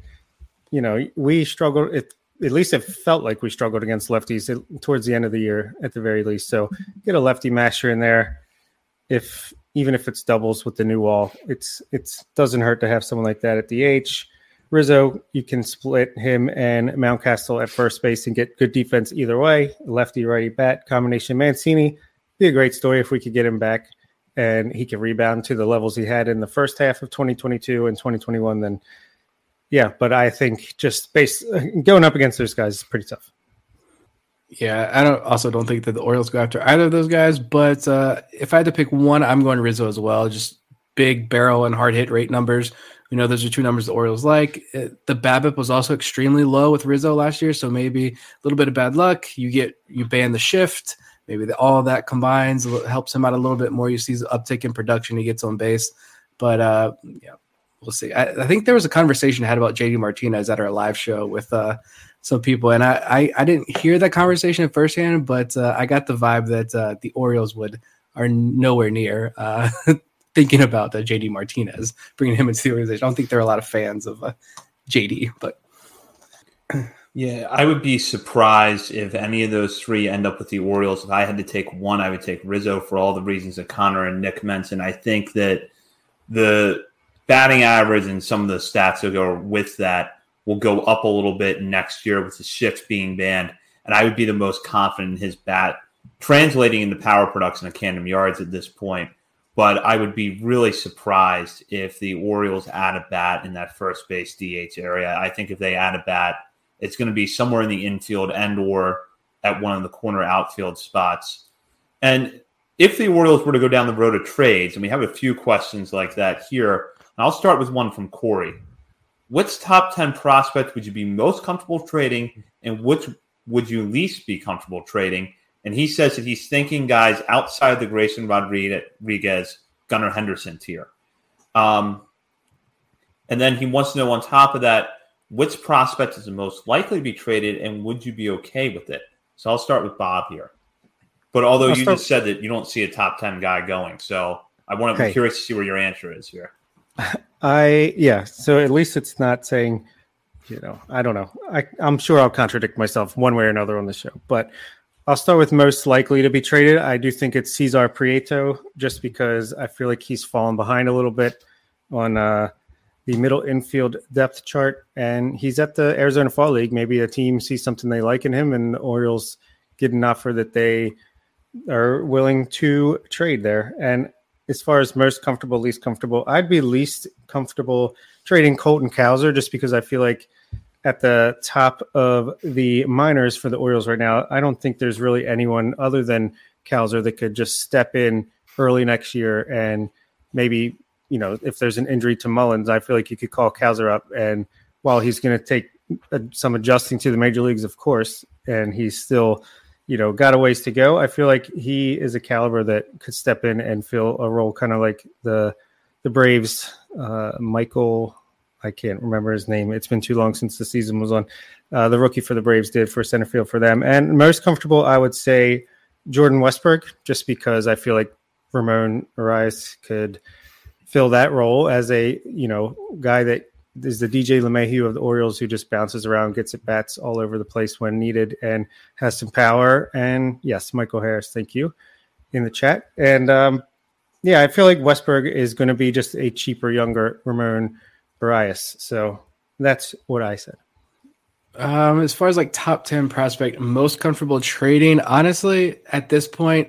we struggled. At least it felt like we struggled against lefties towards the end of the year, at the very least. So get a lefty masher in there, even if it's doubles with the new wall. It doesn't hurt to have someone like that at DH. Rizzo, you can split him and Mountcastle at first base and get good defense either way. Lefty righty bat combination. Mancini, be a great story if we could get him back and he can rebound to the levels he had in the first half of 2022 and 2021. Then, yeah, but I think just going up against those guys is pretty tough. Yeah, I don't think that the Orioles go after either of those guys. But if I had to pick one, I'm going Rizzo as well. Just big barrel and hard hit rate numbers. We know those are two numbers the Orioles like. The BABIP was also extremely low with Rizzo last year, so maybe a little bit of bad luck. You ban the shift. Maybe all of that combines, helps him out a little bit more. You see the uptick in production, he gets on base. But, we'll see. I think there was a conversation I had about JD Martinez at our live show with some people, and I didn't hear that conversation firsthand, but I got the vibe that the Orioles are nowhere near thinking about JD Martinez, bringing him into the organization. I don't think there are a lot of fans of JD, but... Yeah, I would be surprised if any of those three end up with the Orioles. If I had to take one, I would take Rizzo for all the reasons that Connor and Nick mentioned. I think that the batting average and some of the stats that go with that will go up a little bit next year with the shift being banned. And I would be the most confident in his bat translating into power production at Camden Yards at this point. But I would be really surprised if the Orioles add a bat in that first base DH area. I think if they add a bat, it's going to be somewhere in the infield and or at one of the corner outfield spots. And if the Orioles were to go down the road of trades, and we have a few questions like that here, and I'll start with one from Corey. Which top 10 prospect would you be most comfortable trading, and which would you least be comfortable trading? And he says that he's thinking guys outside the Grayson Rodriguez, Gunnar Henderson tier. And then he wants to know on top of that, which prospect is the most likely to be traded, and would you be okay with it? So I'll start with Bob here. But although you just said that you don't see a top 10 guy going, so I want to be curious to see where your answer is here. So at least it's not saying, I don't know. I'm sure I'll contradict myself one way or another on the show, but I'll start with most likely to be traded. I do think it's Cesar Prieto, just because I feel like he's fallen behind a little bit on the middle infield depth chart, and he's at the Arizona Fall League. Maybe a team sees something they like in him, and the Orioles get an offer that they are willing to trade there. And as far as most comfortable, least comfortable, I'd be least comfortable trading Colton Cowser, just because I feel like at the top of the minors for the Orioles right now, I don't think there's really anyone other than Cowser that could just step in early next year and maybe, if there's an injury to Mullins, I feel like you could call Cowser up, and while he's going to take some adjusting to the major leagues, of course, and he's still, got a ways to go. I feel like he is a caliber that could step in and fill a role kind of like the Braves, Michael, I can't remember his name. It's been too long since the season was on. The rookie for the Braves did for center field for them. And most comfortable, I would say Jordan Westburg, just because I feel like Ramon Arias could fill that role as a, guy that is the DJ LeMahieu of the Orioles, who just bounces around, gets at bats all over the place when needed, and has some power. And yes, Michael Harris, thank you in the chat. And I feel like Westburg is going to be just a cheaper, younger Ramon Arias. So that's what I said. As far as like top 10 prospect, most comfortable trading, honestly, at this point,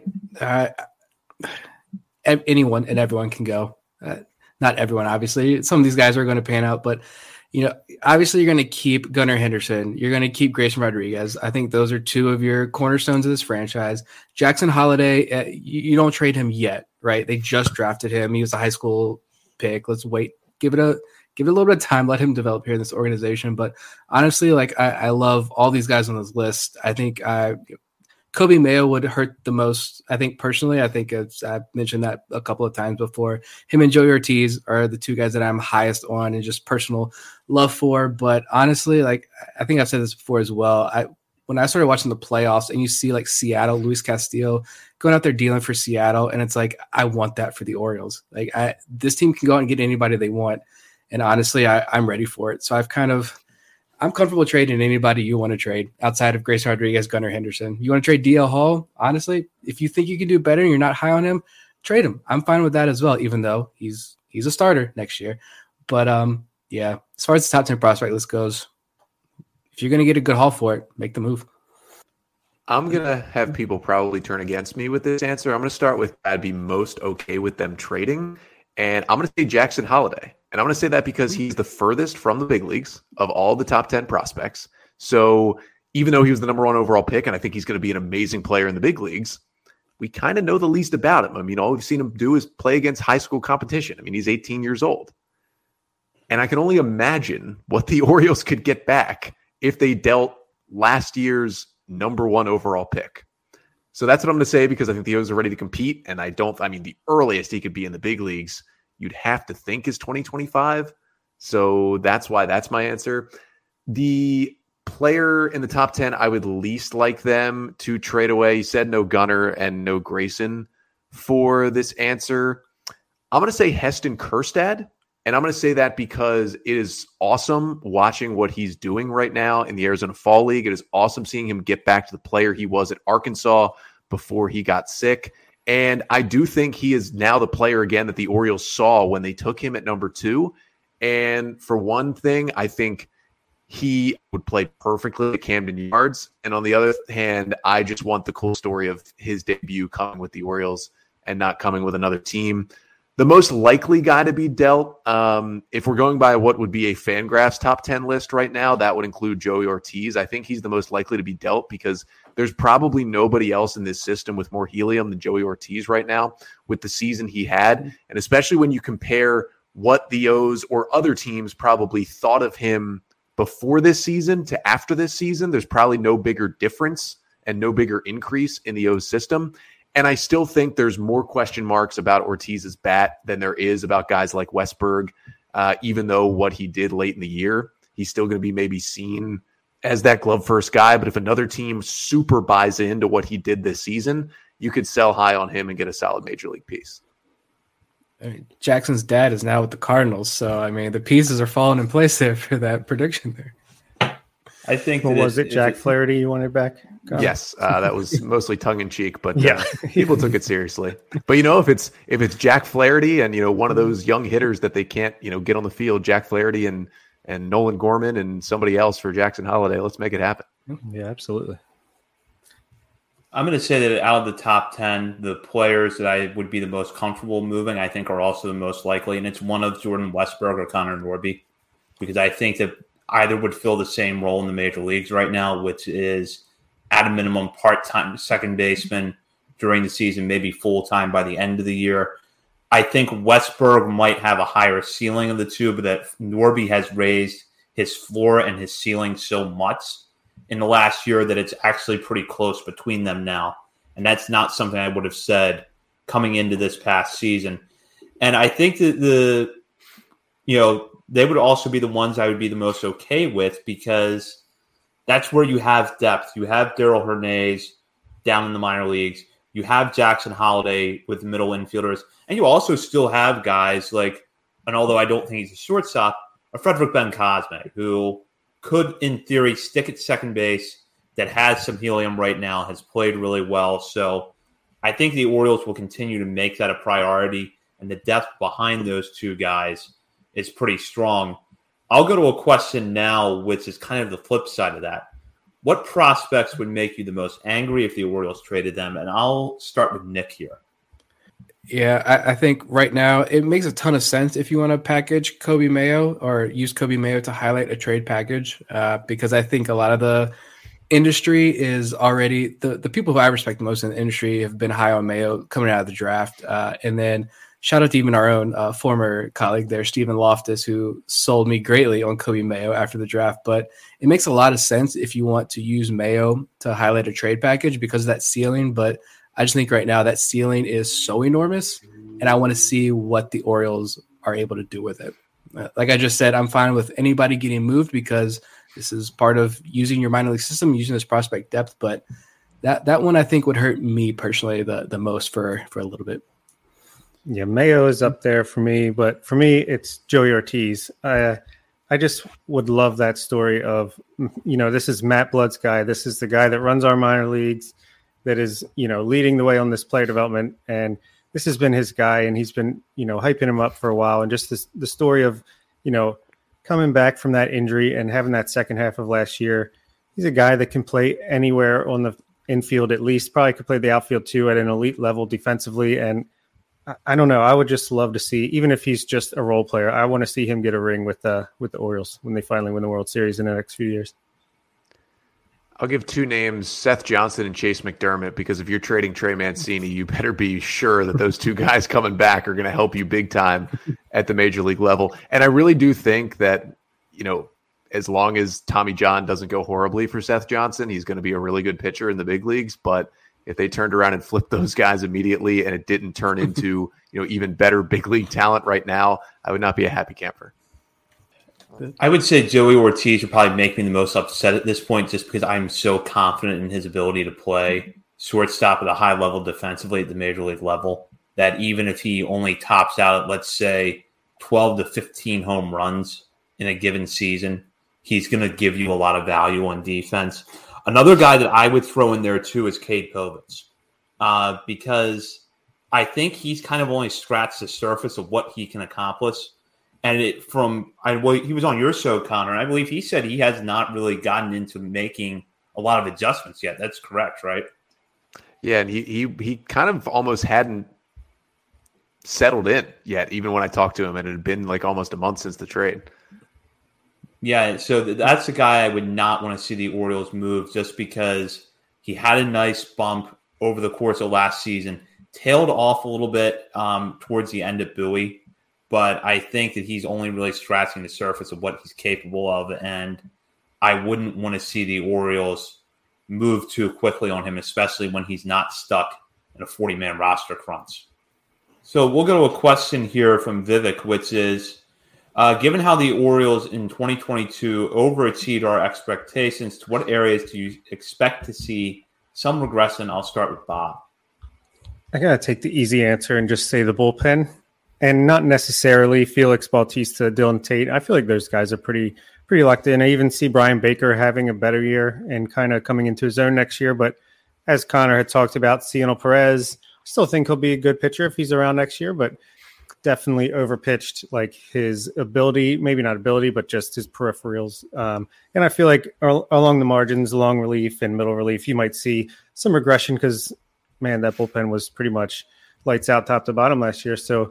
anyone and everyone can go. Not everyone, obviously. Some of these guys are going to pan out, but obviously you're going to keep Gunnar Henderson. You're going to keep Grayson Rodriguez. I think those are two of your cornerstones of this franchise. Jackson Holliday, you don't trade him yet, right? They just drafted him. He was a high school pick. Let's wait. Give it a little bit of time. Let him develop here in this organization. But honestly, I love all these guys on this list. I think Kobe Mayo would hurt the most. I think personally, I've mentioned that a couple of times before. Him and Joey Ortiz are the two guys that I'm highest on and just personal love for. But honestly, I think I've said this before as well. When I started watching the playoffs and you see Seattle, Luis Castillo going out there dealing for Seattle, and it's I want that for the Orioles. This team can go out and get anybody they want. And honestly, I'm ready for it. So I'm comfortable trading anybody you want to trade outside of Grayson Rodriguez, Gunnar Henderson. You want to trade DL Hall? Honestly, if you think you can do better and you're not high on him, trade him. I'm fine with that as well, even though he's a starter next year. But as far as the top 10 prospect list goes, if you're going to get a good haul for it, make the move. I'm going to have people probably turn against me with this answer. I'm going to start with I'd be most okay with them trading. And I'm going to say Jackson Holliday. And I'm going to say that because he's the furthest from the big leagues of all the top 10 prospects. So even though he was the number 1 overall pick, and I think he's going to be an amazing player in the big leagues, we kind of know the least about him. I mean, all we've seen him do is play against high school competition. I mean, he's 18 years old. And I can only imagine what the Orioles could get back if they dealt last year's number 1 overall pick. So that's what I'm going to say, because I think the O's are ready to compete. And the earliest he could be in the big leagues, you'd have to think is 2025. So that's why that's my answer. The player in the top 10, I would least like them to trade away. You said no Gunnar and no Grayson for this answer. I'm going to say Heston Kjerstad. And I'm going to say that because it is awesome watching what he's doing right now in the Arizona Fall League. It is awesome seeing him get back to the player he was at Arkansas before he got sick. And I do think he is now the player again that the Orioles saw when they took him at number 2. And for one thing, I think he would play perfectly at Camden Yards. And on the other hand, I just want the cool story of his debut coming with the Orioles and not coming with another team. The most likely guy to be dealt, if we're going by what would be a Fangraphs top 10 list right now, that would include Joey Ortiz. I think he's the most likely to be dealt because there's probably nobody else in this system with more helium than Joey Ortiz right now with the season he had. And especially when you compare what the O's or other teams probably thought of him before this season to after this season, there's probably no bigger difference and no bigger increase in the O's system. And I still think there's more question marks about Ortiz's bat than there is about guys like Westburg, even though what he did late in the year, he's still going to be maybe seen as that glove first guy. But if another team super buys into what he did this season, you could sell high on him and get a solid major league piece. Jackson's dad is now with the Cardinals. So, the pieces are falling in place there for that prediction there. I think. What was it, Jack Flaherty you wanted back? Yes, that was mostly tongue in cheek, but people took it seriously. But if it's Jack Flaherty and one of those young hitters that they can't get on the field, Jack Flaherty and Nolan Gorman and somebody else for Jackson Holliday, let's make it happen. Yeah, absolutely. I'm going to say that out of the top 10, the players that I would be the most comfortable moving, I think, are also the most likely, and it's one of Jordan Westburg or Connor Norby, because I think that either would fill the same role in the major leagues right now, which is at a minimum part-time second baseman during the season, maybe full-time by the end of the year. I think Westburg might have a higher ceiling of the two, but that Norby has raised his floor and his ceiling so much in the last year that it's actually pretty close between them now. And that's not something I would have said coming into this past season. And I think that they would also be the ones I would be the most okay with, because that's where you have depth. You have Daryl Hernandez down in the minor leagues. You have Jackson Holiday with the middle infielders. And you also still have guys like, and although I don't think he's a shortstop, a Frederick Ben Cosme, who could, in theory, stick at second base, that has some helium right now, has played really well. So I think the Orioles will continue to make that a priority, and the depth behind those two guys is pretty strong. I'll go to a question now, which is kind of the flip side of that. What prospects would make you the most angry if the Orioles traded them? And I'll start with Nick here. Yeah, I think right now it makes a ton of sense if you want to package Coby Mayo or use Coby Mayo to highlight a trade package, because I think a lot of the industry is already the people who I respect the most in the industry have been high on Mayo coming out of the draft. And then shout out to even our own former colleague there, Stephen Loftus, who sold me greatly on Coby Mayo after the draft. But it makes a lot of sense if you want to use Mayo to highlight a trade package because of that ceiling. But I just think right now that ceiling is so enormous, and I want to see what the Orioles are able to do with it. Like I just said, I'm fine with anybody getting moved because this is part of using your minor league system, using this prospect depth. But that one I think would hurt me personally the most for a little bit. Yeah, Mayo is up there for me, but for me, it's Joey Ortiz. I just would love that story of, this is Matt Blood's guy. This is the guy that runs our minor leagues, that is, leading the way on this player development. And this has been his guy, and he's been, hyping him up for a while. And just the story of, coming back from that injury and having that second half of last year. He's a guy that can play anywhere on the infield, at least probably could play the outfield too at an elite level defensively. And I don't know. I would just love to see, even if he's just a role player, I want to see him get a ring with the Orioles when they finally win the World Series in the next few years. I'll give two names, Seth Johnson and Chase McDermott, because if you're trading Trey Mancini, you better be sure that those two guys coming back are going to help you big time at the major league level. And I really do think that, as long as Tommy John doesn't go horribly for Seth Johnson, he's going to be a really good pitcher in the big leagues. But if they turned around and flipped those guys immediately and it didn't turn into, even better big league talent right now, I would not be a happy camper. I would say Joey Ortiz would probably make me the most upset at this point, just because I'm so confident in his ability to play shortstop at a high level defensively at the major league level, that even if he only tops out at, let's say, 12 to 15 home runs in a given season, he's going to give you a lot of value on defense. Another guy that I would throw in there too is Cade Povich, because I think he's kind of only scratched the surface of what he can accomplish. And he was on your show, Connor, and I believe he said he has not really gotten into making a lot of adjustments yet. That's correct, right? Yeah, and he kind of almost hadn't settled in yet, even when I talked to him, and it had been like almost a month since the trade. Yeah, so that's the guy I would not want to see the Orioles move, just because he had a nice bump over the course of last season, tailed off a little bit towards the end at Bowie. But I think that he's only really scratching the surface of what he's capable of, and I wouldn't want to see the Orioles move too quickly on him, especially when he's not stuck in a 40-man roster crunch. So we'll go to a question here from Vivek, which is, given how the Orioles in 2022 overachieved our expectations, to what areas do you expect to see some regression? I'll start with Bob. I got to take the easy answer and just say the bullpen. And not necessarily Felix Bautista, Dylan Tate. I feel like those guys are pretty locked in. I even see Brian Baker having a better year and kind of coming into his own next year. But as Connor had talked about, Cionel Perez, I still think he'll be a good pitcher if he's around next year, but definitely overpitched, like his ability, maybe not ability, but just his peripherals. And I feel like along the margins, long relief and middle relief, you might see some regression because, man, that bullpen was pretty much lights out top to bottom last year. So,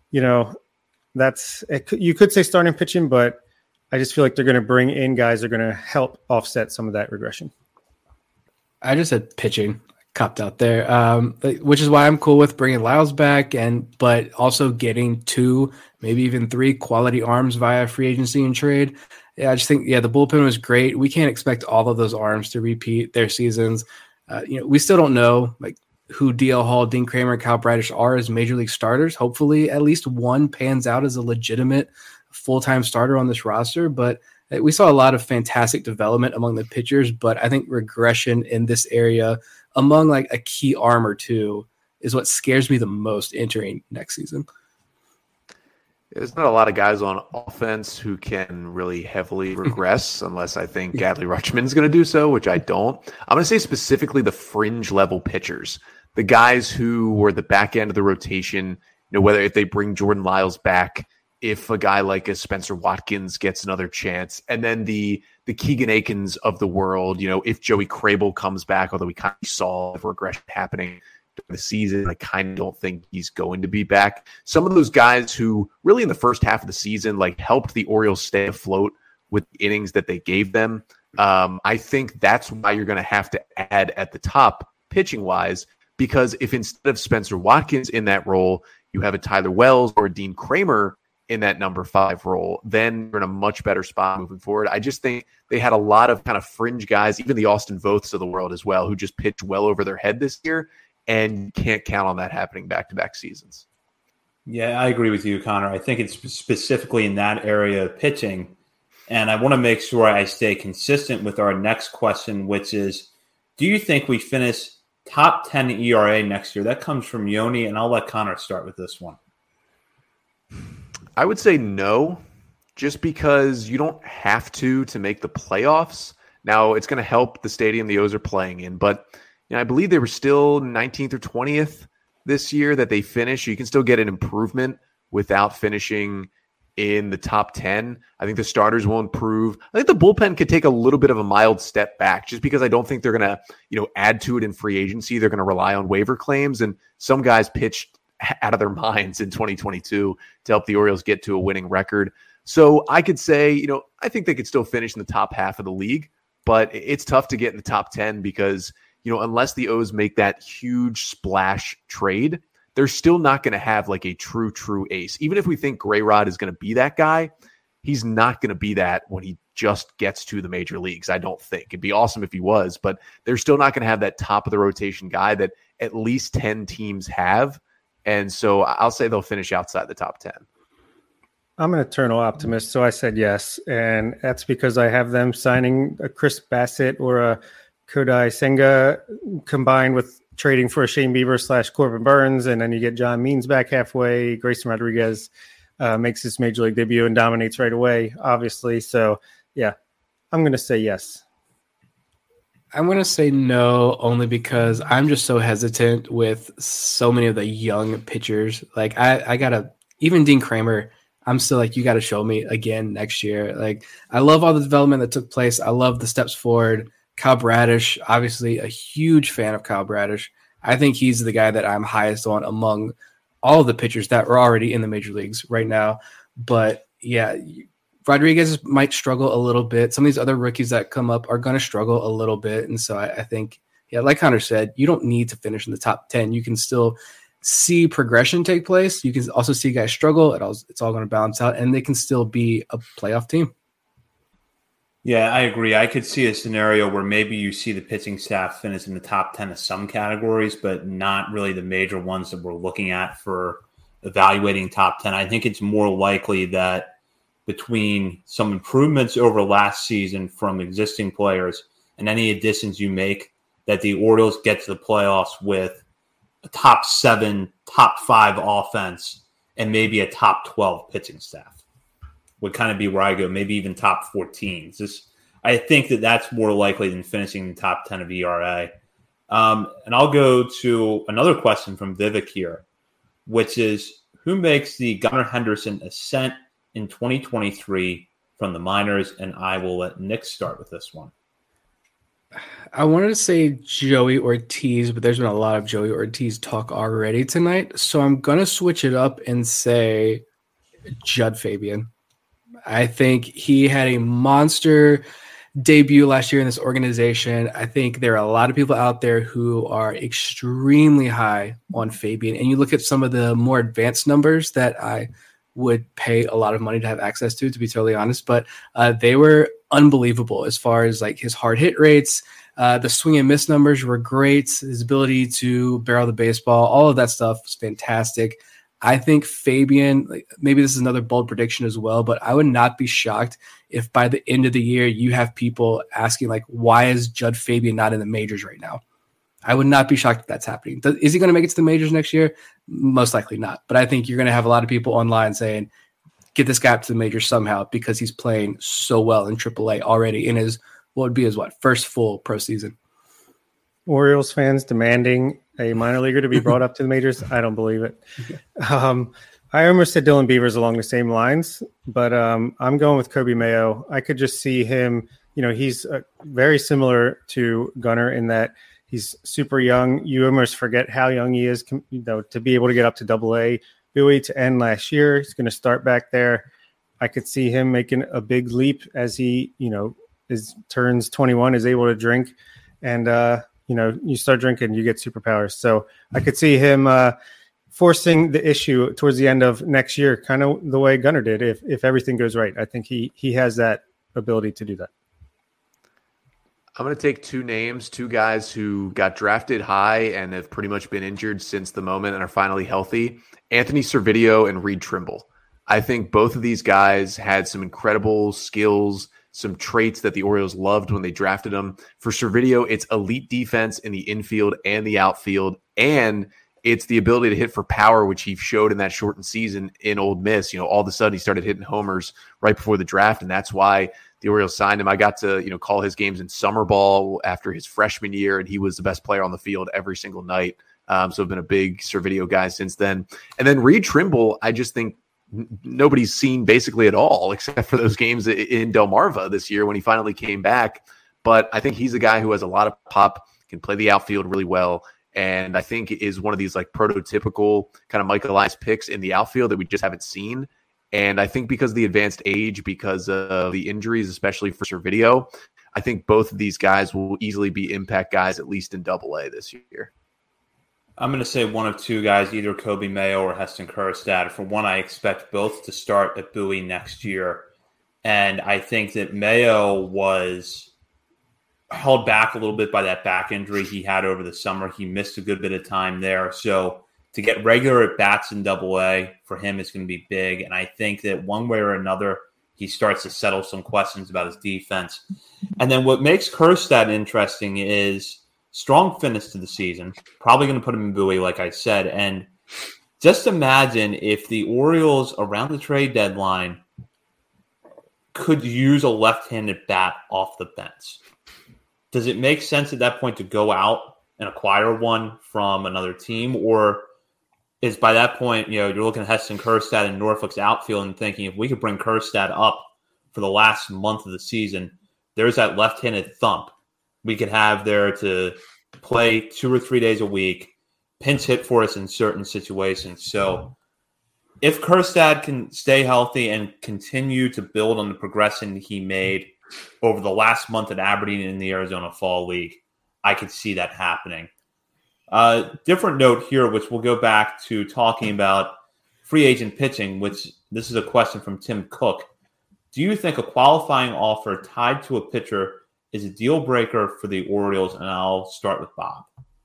you could say starting pitching, but I just feel like they're going to bring in guys that are going to help offset some of that regression. I just said pitching, copped out there, which is why I'm cool with bringing Lyles back, but also getting 2, maybe even 3 quality arms via free agency and trade. Yeah, I just think, the bullpen was great. We can't expect all of those arms to repeat their seasons. We still don't know who DL Hall, Dean Kramer, and Kyle Bradish are as major league starters. Hopefully at least one pans out as a legitimate full-time starter on this roster. But we saw a lot of fantastic development among the pitchers, but I think regression in this area among a key arm or two is what scares me the most entering next season. There's not a lot of guys on offense who can really heavily regress unless I think Adley Rutschman's going to do so, which I don't. I'm going to say specifically the fringe level pitchers, the guys who were the back end of the rotation, whether if they bring Jordan Lyles back, if a guy like a Spencer Watkins gets another chance, and then the Keegan Aikens of the world, if Joey Crable comes back, although we kind of saw the regression happening the season, I kind of don't think he's going to be back. Some of those guys who really in the first half of the season helped the Orioles stay afloat with the innings that they gave them. I think that's why you're going to have to add at the top pitching wise, because if instead of Spencer Watkins in that role, you have a Tyler Wells or a Dean Kramer in that number 5 role, then you're in a much better spot moving forward. I just think they had a lot of kind of fringe guys, even the Austin Voths of the world as well, who just pitched well over their head this year. And you can't count on that happening back-to-back seasons. Yeah, I agree with you, Connor. I think it's specifically in that area of pitching. And I want to make sure I stay consistent with our next question, which is, do you think we finish top 10 ERA next year? That comes from Yoni, and I'll let Connor start with this one. I would say no, just because you don't have to make the playoffs. Now, it's going to help the stadium the O's are playing in, but I believe they were still 19th or 20th this year that they finished. You can still get an improvement without finishing in the top 10. I think the starters will improve. I think the bullpen could take a little bit of a mild step back just because I don't think they're going to, add to it in free agency. They're going to rely on waiver claims, and some guys pitched out of their minds in 2022 to help the Orioles get to a winning record. So I could say, I think they could still finish in the top half of the league, but it's tough to get in the top 10 because unless the O's make that huge splash trade, they're still not going to have a true ace. Even if we think Grayrod is going to be that guy, he's not going to be that when he just gets to the major leagues. I don't think. It'd be awesome if he was, but they're still not going to have that top of the rotation guy that at least 10 teams have. And so I'll say they'll finish outside the top 10. I'm an eternal optimist, so I said yes. And that's because I have them signing a Chris Bassett or a Kodai Senga combined with trading for a Shane Bieber / Corbin Burns, and then you get John Means back halfway. Grayson Rodriguez makes his major league debut and dominates right away, obviously. So, yeah, I'm going to say yes. I'm going to say no, only because I'm just so hesitant with so many of the young pitchers. I got to – even Dean Kramer, I'm still you got to show me again next year. I love all the development that took place. I love the steps forward. Kyle Bradish, obviously a huge fan of Kyle Bradish. I think he's the guy that I'm highest on among all of the pitchers that are already in the major leagues right now. But yeah, Rodriguez might struggle a little bit. Some of these other rookies that come up are going to struggle a little bit. And so I think, like Connor said, you don't need to finish in the top 10. You can still see progression take place. You can also see guys struggle. It's all going to balance out, and they can still be a playoff team. Yeah, I agree. I could see a scenario where maybe you see the pitching staff finish in the top 10 of some categories, but not really the major ones that we're looking at for evaluating top 10. I think it's more likely that between some improvements over last season from existing players and any additions you make, that the Orioles get to the playoffs with a top 7, top 5 offense and maybe a top 12 pitching staff. Would kind of be where I go, maybe even top 14. I think that's more likely than finishing in the top 10 of ERA. And I'll go to another question from Vivek here, which is, who makes the Gunnar Henderson ascent in 2023 from the minors? And I will let Nick start with this one. I wanted to say Joey Ortiz, but there's been a lot of Joey Ortiz talk already tonight. So I'm going to switch it up and say Judd Fabian. I think he had a monster debut last year in this organization. I think there are a lot of people out there who are extremely high on Fabian. And you look at some of the more advanced numbers that I would pay a lot of money to have access to be totally honest. But they were unbelievable as far as like his hard hit rates. The swing and miss numbers were great. His ability to barrel the baseball, all of that stuff was fantastic. I think Fabian, like, maybe this is another bold prediction as well, but I would not be shocked if by the end of the year you have people asking, like, why is Jud Fabian not in the majors right now? I would not be shocked if that's happening. Is he going to make it to the majors next year? Most likely not. But I think you're going to have a lot of people online saying, get this guy up to the majors somehow because he's playing so well in AAA already in his, what would be his first full pro season. Orioles fans demanding a minor leaguer to be brought up to the majors. I don't believe it. I almost said Dylan Beavers along the same lines, but I'm going with Coby Mayo. I could just see him, he's very similar to Gunnar in that he's super young. You almost forget how young he is, to be able to get up to Double-A. Bowie to end last year. He's going to start back there. I could see him making a big leap as he, turns 21, is able to drink. And, you start drinking, you get superpowers. So I could see him forcing the issue towards the end of next year, kind of the way Gunnar did, if everything goes right. I think he has that ability to do that. I'm going to take two guys who got drafted high and have pretty much been injured since the moment and are finally healthy. Anthony Servideo and Reed Trimble. I think both of these guys had some incredible skills, some traits that the Orioles loved when they drafted him. For Servideo, it's elite defense in the infield and the outfield, and it's the ability to hit for power, which he showed in that shortened season in Ole Miss. All of a sudden he started hitting homers right before the draft, and that's why the Orioles signed him. I got to, call his games in summer ball after his freshman year, and he was the best player on the field every single night. So I've been a big Servideo guy since then. And then Reed Trimble, I just think nobody's seen basically at all, except for those games in Delmarva this year when he finally came back. But I think he's a guy who has a lot of pop, can play the outfield really well, and I think is one of these like prototypical kind of Michael Elias picks in the outfield that we just haven't seen. And I think because of the advanced age, because of the injuries, especially for Servideo, I think both of these guys will easily be impact guys, at least in Double-A this year. I'm going to say one of two guys, either Coby Mayo or Heston Kjerstad. For one, I expect both to start at Bowie next year. And I think that Mayo was held back a little bit by that back injury he had over the summer. He missed a good bit of time there. So to get regular at-bats in Double-A for him is going to be big. And I think that one way or another, he starts to settle some questions about his defense. And then what makes Kjerstad interesting is strong finish to the season. Probably going to put him in Bowie, like I said. And just imagine if the Orioles around the trade deadline could use a left-handed bat off the bench. Does it make sense at that point to go out and acquire one from another team? Or is by that point, you're looking at Heston Kjerstad in Norfolk's outfield and thinking if we could bring Kjerstad up for the last month of the season, there's that left-handed thump we could have there to play 2 or 3 days a week, pinch hit for us in certain situations. So if Kjerstad can stay healthy and continue to build on the progression he made over the last month at Aberdeen in the Arizona Fall League, I could see that happening. Different note here, which we'll go back to talking about free agent pitching, which this is a question from Tim Cook. Do you think a qualifying offer tied to a pitcher is a deal breaker for the Orioles? And I'll start with Bob.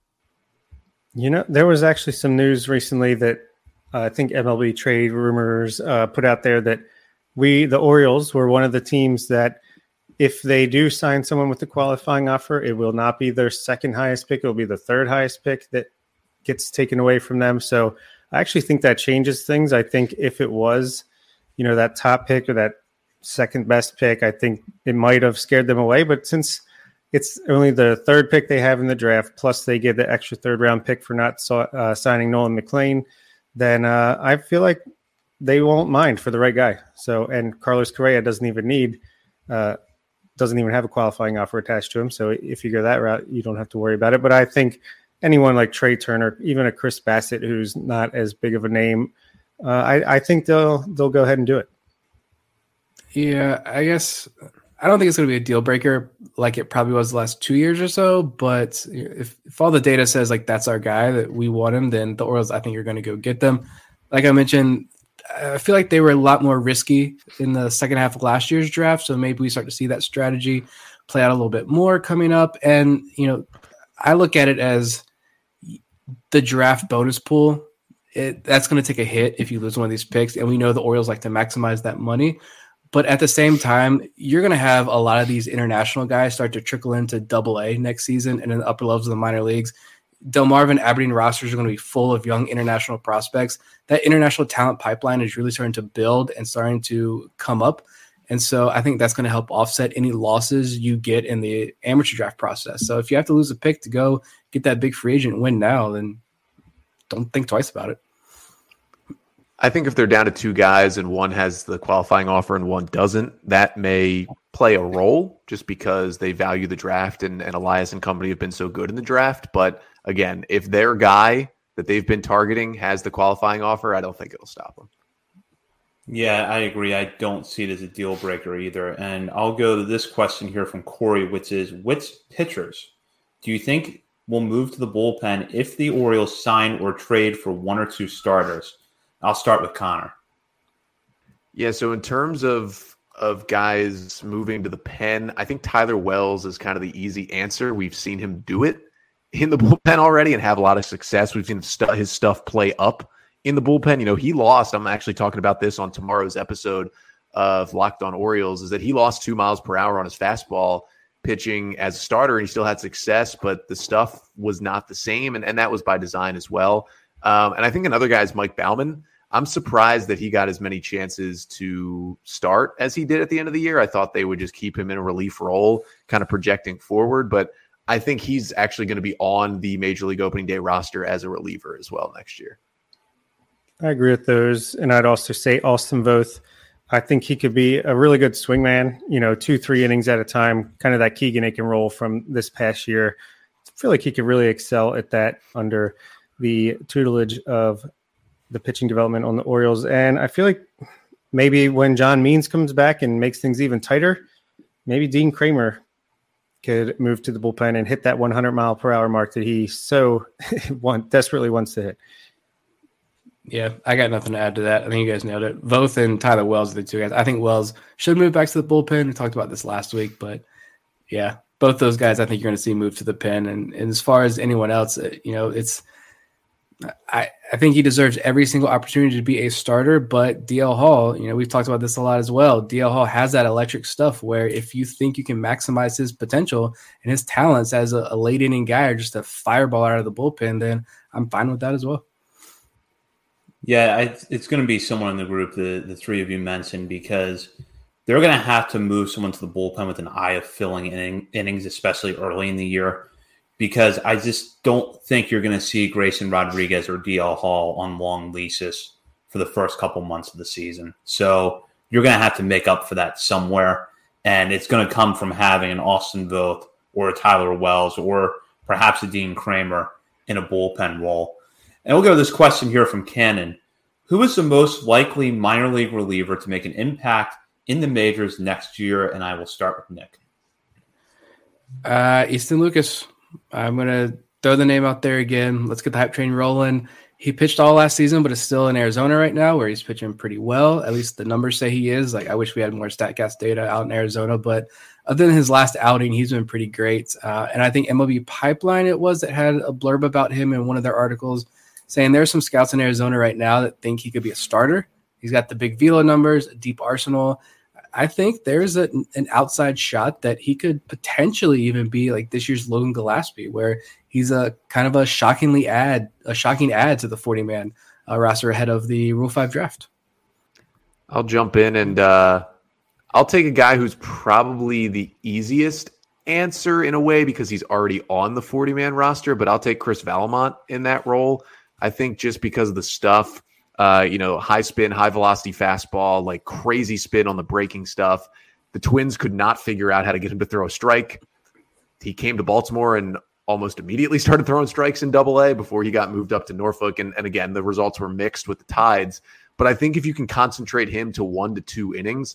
There was actually some news recently that I think MLB Trade Rumors put out there that the Orioles, were one of the teams that if they do sign someone with a qualifying offer, it will not be their second highest pick. It will be the third highest pick that gets taken away from them. So I actually think that changes things. I think if it was, that top pick or that second best pick, I think it might have scared them away. But since it's only the third pick they have in the draft, plus they get the extra third round pick for not signing Nolan McLean, then I feel like they won't mind for the right guy. So, and Carlos Correa doesn't even have a qualifying offer attached to him. So if you go that route, you don't have to worry about it. But I think anyone like Trey Turner, even a Chris Bassett, who's not as big of a name, I think they'll go ahead and do it. Yeah, I guess I don't think it's going to be a deal breaker like it probably was the last 2 years or so. But if all the data says like that's our guy, that we want him, then the Orioles, I think, you're going to go get them. Like I mentioned, I feel like they were a lot more risky in the second half of last year's draft. So maybe we start to see that strategy play out a little bit more coming up. And, I look at it as the draft bonus pool. That's going to take a hit if you lose one of these picks. And we know the Orioles like to maximize that money. But at the same time, you're going to have a lot of these international guys start to trickle into Double-A next season and in the upper levels of the minor leagues. Delmarva Aberdeen rosters are going to be full of young international prospects. That international talent pipeline is really starting to build and starting to come up. And so I think that's going to help offset any losses you get in the amateur draft process. So if you have to lose a pick to go get that big free agent win now, then don't think twice about it. I think if they're down to two guys and one has the qualifying offer and one doesn't, that may play a role just because they value the draft and Elias and company have been so good in the draft. But again, if their guy that they've been targeting has the qualifying offer, I don't think it'll stop them. Yeah, I agree. I don't see it as a deal breaker either. And I'll go to this question here from Corey, which is, which pitchers do you think will move to the bullpen if the Orioles sign or trade for one or two starters? I'll start with Connor. Yeah, so in terms of guys moving to the pen, I think Tyler Wells is kind of the easy answer. We've seen him do it in the bullpen already and have a lot of success. We've seen his stuff play up in the bullpen. He lost. I'm actually talking about this on tomorrow's episode of Locked On Orioles, is that he lost 2 miles per hour on his fastball pitching as a starter, and he still had success, but the stuff was not the same, and that was by design as well. And I think another guy is Mike Baumann. I'm surprised that he got as many chances to start as he did at the end of the year. I thought they would just keep him in a relief role, kind of projecting forward, but I think he's actually going to be on the Major League Opening Day roster as a reliever as well next year. I agree with those. And I'd also say Austin Voth. I think he could be a really good swingman, 2-3 innings at a time, kind of that Keegan Aiken role from this past year. I feel like he could really excel at that under the tutelage of the pitching development on the Orioles. And I feel like maybe when John Means comes back and makes things even tighter, maybe Dean Kramer could move to the bullpen and hit that 100-mile-per-hour mark that he so desperately wants to hit. Yeah, I got nothing to add to that. I think you guys nailed it. Voth and Tyler Wells are the two guys. I think Wells should move back to the bullpen. We talked about this last week, but yeah, both those guys I think you're going to see move to the pen. And as far as anyone else, I think he deserves every single opportunity to be a starter, but DL Hall, we've talked about this a lot as well. DL Hall has that electric stuff where if you think you can maximize his potential and his talents as a late inning guy or just a fireball out of the bullpen, then I'm fine with that as well. Yeah, it's going to be someone in the group, the three of you mentioned, because they're going to have to move someone to the bullpen with an eye of filling innings, especially early in the year, because I just don't think you're going to see Grayson Rodriguez or DL Hall on long leases for the first couple months of the season. So you're going to have to make up for that somewhere, and it's going to come from having an Austin Voth or a Tyler Wells or perhaps a Dean Kramer in a bullpen role. And we'll go to this question here from Cannon. Who is the most likely minor league reliever to make an impact in the majors next year? And I will start with Nick. Easton Lucas. I'm going to throw the name out there again. Let's get the hype train rolling. He pitched all last season, but is still in Arizona right now where he's pitching pretty well. At least the numbers say he is. I wish we had more StatCast data out in Arizona, but other than his last outing, he's been pretty great. And I think MLB Pipeline it was that had a blurb about him in one of their articles saying there's some scouts in Arizona right now that think he could be a starter. He's got the big velo numbers, a deep arsenal. I think there's an outside shot that he could potentially even be like this year's Logan Gillespie, where he's a kind of a shocking add to the 40-man roster ahead of the Rule 5 draft. I'll jump in and I'll take a guy who's probably the easiest answer in a way because he's already on the 40-man roster, but I'll take Chris Vallimont in that role. I think just because of the stuff, high spin, high velocity fastball, like crazy spin on the breaking stuff. The Twins could not figure out how to get him to throw a strike. He came to Baltimore and almost immediately started throwing strikes in Double-A before he got moved up to Norfolk. And again, the results were mixed with the Tides. But I think if you can concentrate him to 1 to 2 innings,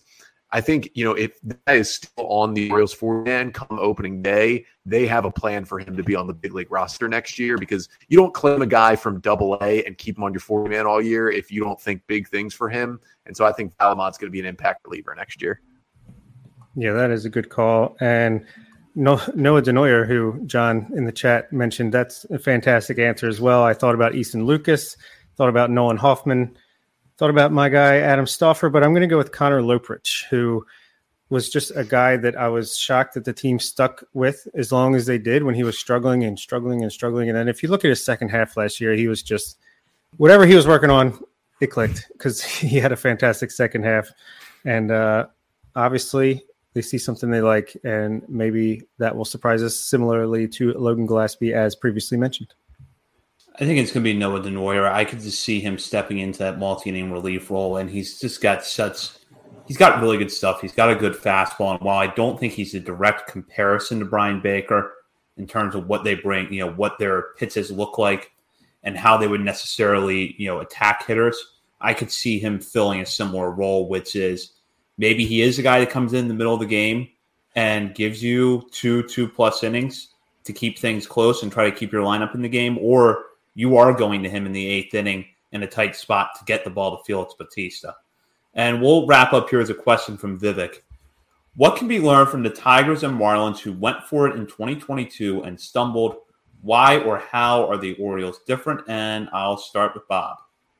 I think, if that is still on the Orioles 40-man come opening day, they have a plan for him to be on the big league roster next year, because you don't claim a guy from Double-A and keep him on your 40-man all year if you don't think big things for him. And so I think Valamont's going to be an impact reliever next year. Yeah, that is a good call. And Noah Denoyer, who John in the chat mentioned, that's a fantastic answer as well. I thought about Easton Lucas, thought about Nolan Hoffman, thought about my guy, Adam Stauffer, but I'm going to go with Connor Loprich, who was just a guy that I was shocked that the team stuck with as long as they did when he was struggling. And then if you look at his second half last year, he was just whatever he was working on, it clicked because he had a fantastic second half. And obviously they see something they like, and maybe that will surprise us similarly to Logan Gillespie, as previously mentioned. I think it's going to be Noah Denoyer. I could just see him stepping into that multi-inning relief role, and he's just got he's got really good stuff. He's got a good fastball, and while I don't think he's a direct comparison to Brian Baker in terms of what they bring, what their pitches look like and how they would necessarily, attack hitters, I could see him filling a similar role, which is maybe he is a guy that comes in the middle of the game and gives you 2+ innings to keep things close and try to keep your lineup in the game, or you are going to him in the 8th inning in a tight spot to get the ball to Felix Bautista. And we'll wrap up here with a question from Vivek. What can be learned from the Tigers and Marlins who went for it in 2022 and stumbled? Why or how are the Orioles different? And I'll start with Bob.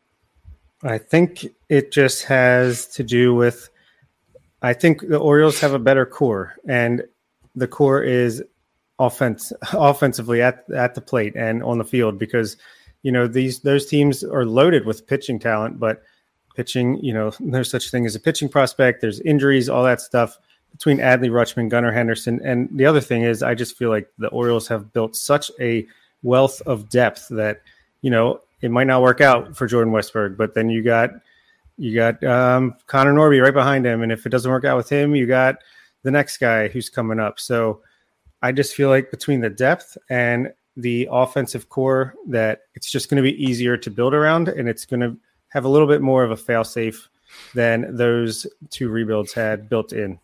I think it just has to do with, I think the Orioles have a better core, and the core is offensively at the plate and on the field, because those teams are loaded with pitching talent, but pitching, there's such thing as a pitching prospect, there's injuries, all that stuff between Adley Rutschman, Gunnar Henderson. And the other thing is, I just feel like the Orioles have built such a wealth of depth that it might not work out for Jordan Westburg, but then you got Connor Norby right behind him, and if it doesn't work out with him, you got the next guy who's coming up. So I just feel like between the depth and the offensive core that it's just going to be easier to build around, and it's going to have a little bit more of a fail-safe than those two rebuilds had built in.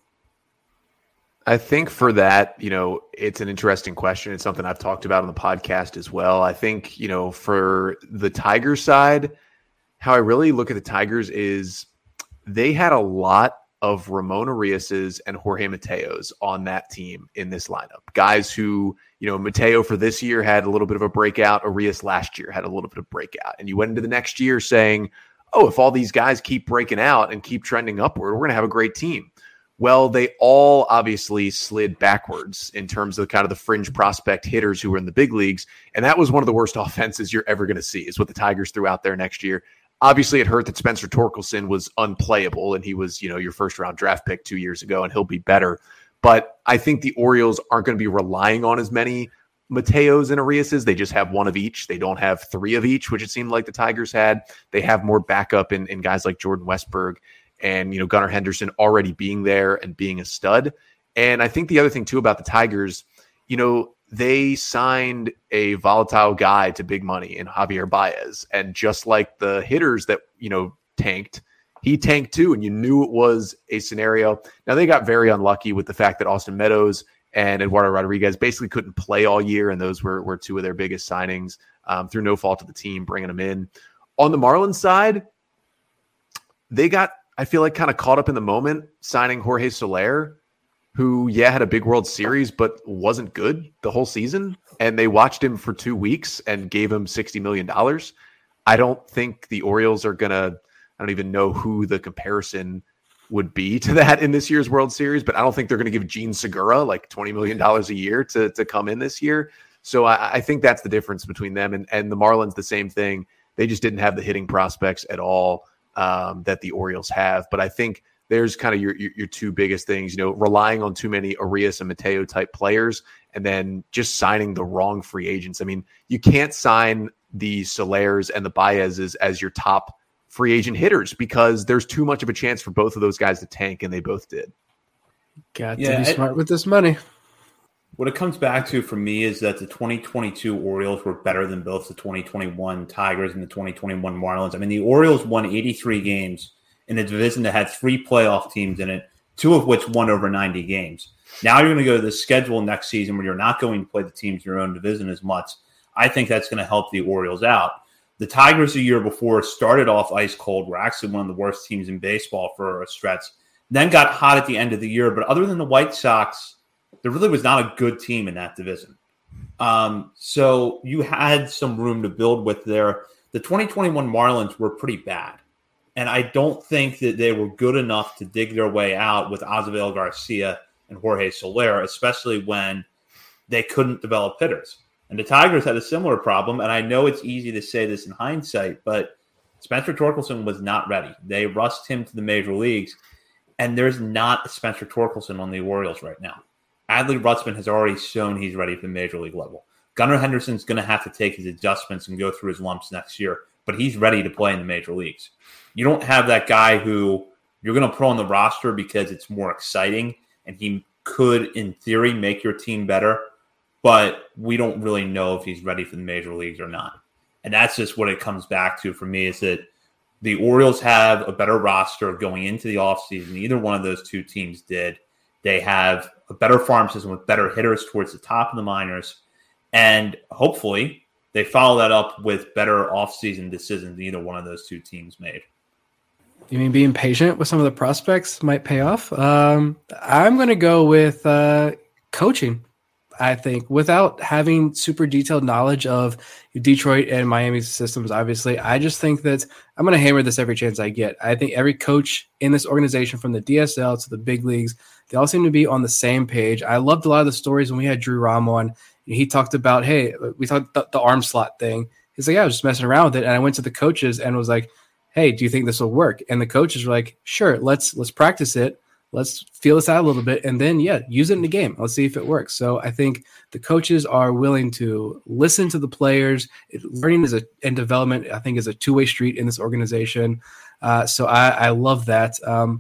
I think for that, it's an interesting question. It's something I've talked about on the podcast as well. I think, for the Tigers side, how I really look at the Tigers is they had a lot of Ramon Urias's and Jorge Mateos on that team in this lineup. Guys who, Mateo for this year had a little bit of a breakout. Urias last year had a little bit of breakout. And you went into the next year saying, oh, if all these guys keep breaking out and keep trending upward, we're going to have a great team. Well, they all obviously slid backwards in terms of kind of the fringe prospect hitters who were in the big leagues. And that was one of the worst offenses you're ever going to see, is what the Tigers threw out there next year. Obviously, it hurt that Spencer Torkelson was unplayable, and he was, your first-round draft pick 2 years ago, and he'll be better. But I think the Orioles aren't going to be relying on as many Mateos and Uriases. They just have one of each. They don't have three of each, which it seemed like the Tigers had. They have more backup in guys like Jordan Westburg and, Gunnar Henderson already being there and being a stud. And I think the other thing, too, about the Tigers, they signed a volatile guy to big money in Javier Baez. And just like the hitters that, tanked, he tanked too. And you knew it was a scenario. Now, they got very unlucky with the fact that Austin Meadows and Eduardo Rodriguez basically couldn't play all year. And those were two of their biggest signings through no fault of the team, bringing them in. On the Marlins side, they got, I feel like, kind of caught up in the moment signing Jorge Soler, who, had a big World Series, but wasn't good the whole season. And they watched him for 2 weeks and gave him $60 million. I don't think the Orioles are going to, I don't even know who the comparison would be to that in this year's World Series, but I don't think they're going to give Gene Segura like $20 million a year to come in this year. So I think that's the difference between them and the Marlins, the same thing. They just didn't have the hitting prospects at all that the Orioles have. But I think there's kind of your two biggest things, relying on too many Urias and Mateo type players, and then just signing the wrong free agents. I mean, you can't sign the Solers and the Baezes as your top free agent hitters because there's too much of a chance for both of those guys to tank, and they both did. Got to be smart with this money. What it comes back to for me is that the 2022 Orioles were better than both the 2021 Tigers and the 2021 Marlins. I mean, the Orioles won 83 games in a division that had 3 playoff teams in it, 2 of which won over 90 games. Now you're going to go to the schedule next season where you're not going to play the teams in your own division as much. I think that's going to help the Orioles out. The Tigers the year before started off ice cold, were actually one of the worst teams in baseball for a stretch, then got hot at the end of the year. But other than the White Sox, there really was not a good team in that division. So you had some room to build with there. The 2021 Marlins were pretty bad. And I don't think that they were good enough to dig their way out with Azavel Garcia and Jorge Soler, especially when they couldn't develop hitters. And the Tigers had a similar problem. And I know it's easy to say this in hindsight, but Spencer Torkelson was not ready. They rushed him to the major leagues, and there's not a Spencer Torkelson on the Orioles right now. Adley Rutschman has already shown he's ready for the major league level. Gunnar Henderson's going to have to take his adjustments and go through his lumps next year, but he's ready to play in the major leagues. You don't have that guy who you're going to put on the roster because it's more exciting and he could, in theory, make your team better, but we don't really know if he's ready for the major leagues or not. And that's just what it comes back to for me, is that the Orioles have a better roster going into the offseason. Either one of those two teams did. They have a better farm system with better hitters towards the top of the minors. And hopefully they follow that up with better offseason decisions than either one of those two teams made. You mean being patient with some of the prospects might pay off? I'm going to go with coaching. I think without having super detailed knowledge of Detroit and Miami's systems, obviously, I just think that I'm going to hammer this every chance I get. I think every coach in this organization, from the DSL to the big leagues, they all seem to be on the same page. I loved a lot of the stories when we had Drew Rom on. He talked about, hey, we talked the arm slot thing. He's like, yeah, I was just messing around with it. And I went to the coaches and was like, hey, do you think this will work? And the coaches were like, sure, let's practice it. Let's feel this out a little bit, and then, use it in the game. Let's see if it works. So I think the coaches are willing to listen to the players. Learning and development, I think, is a two-way street in this organization. So I love that.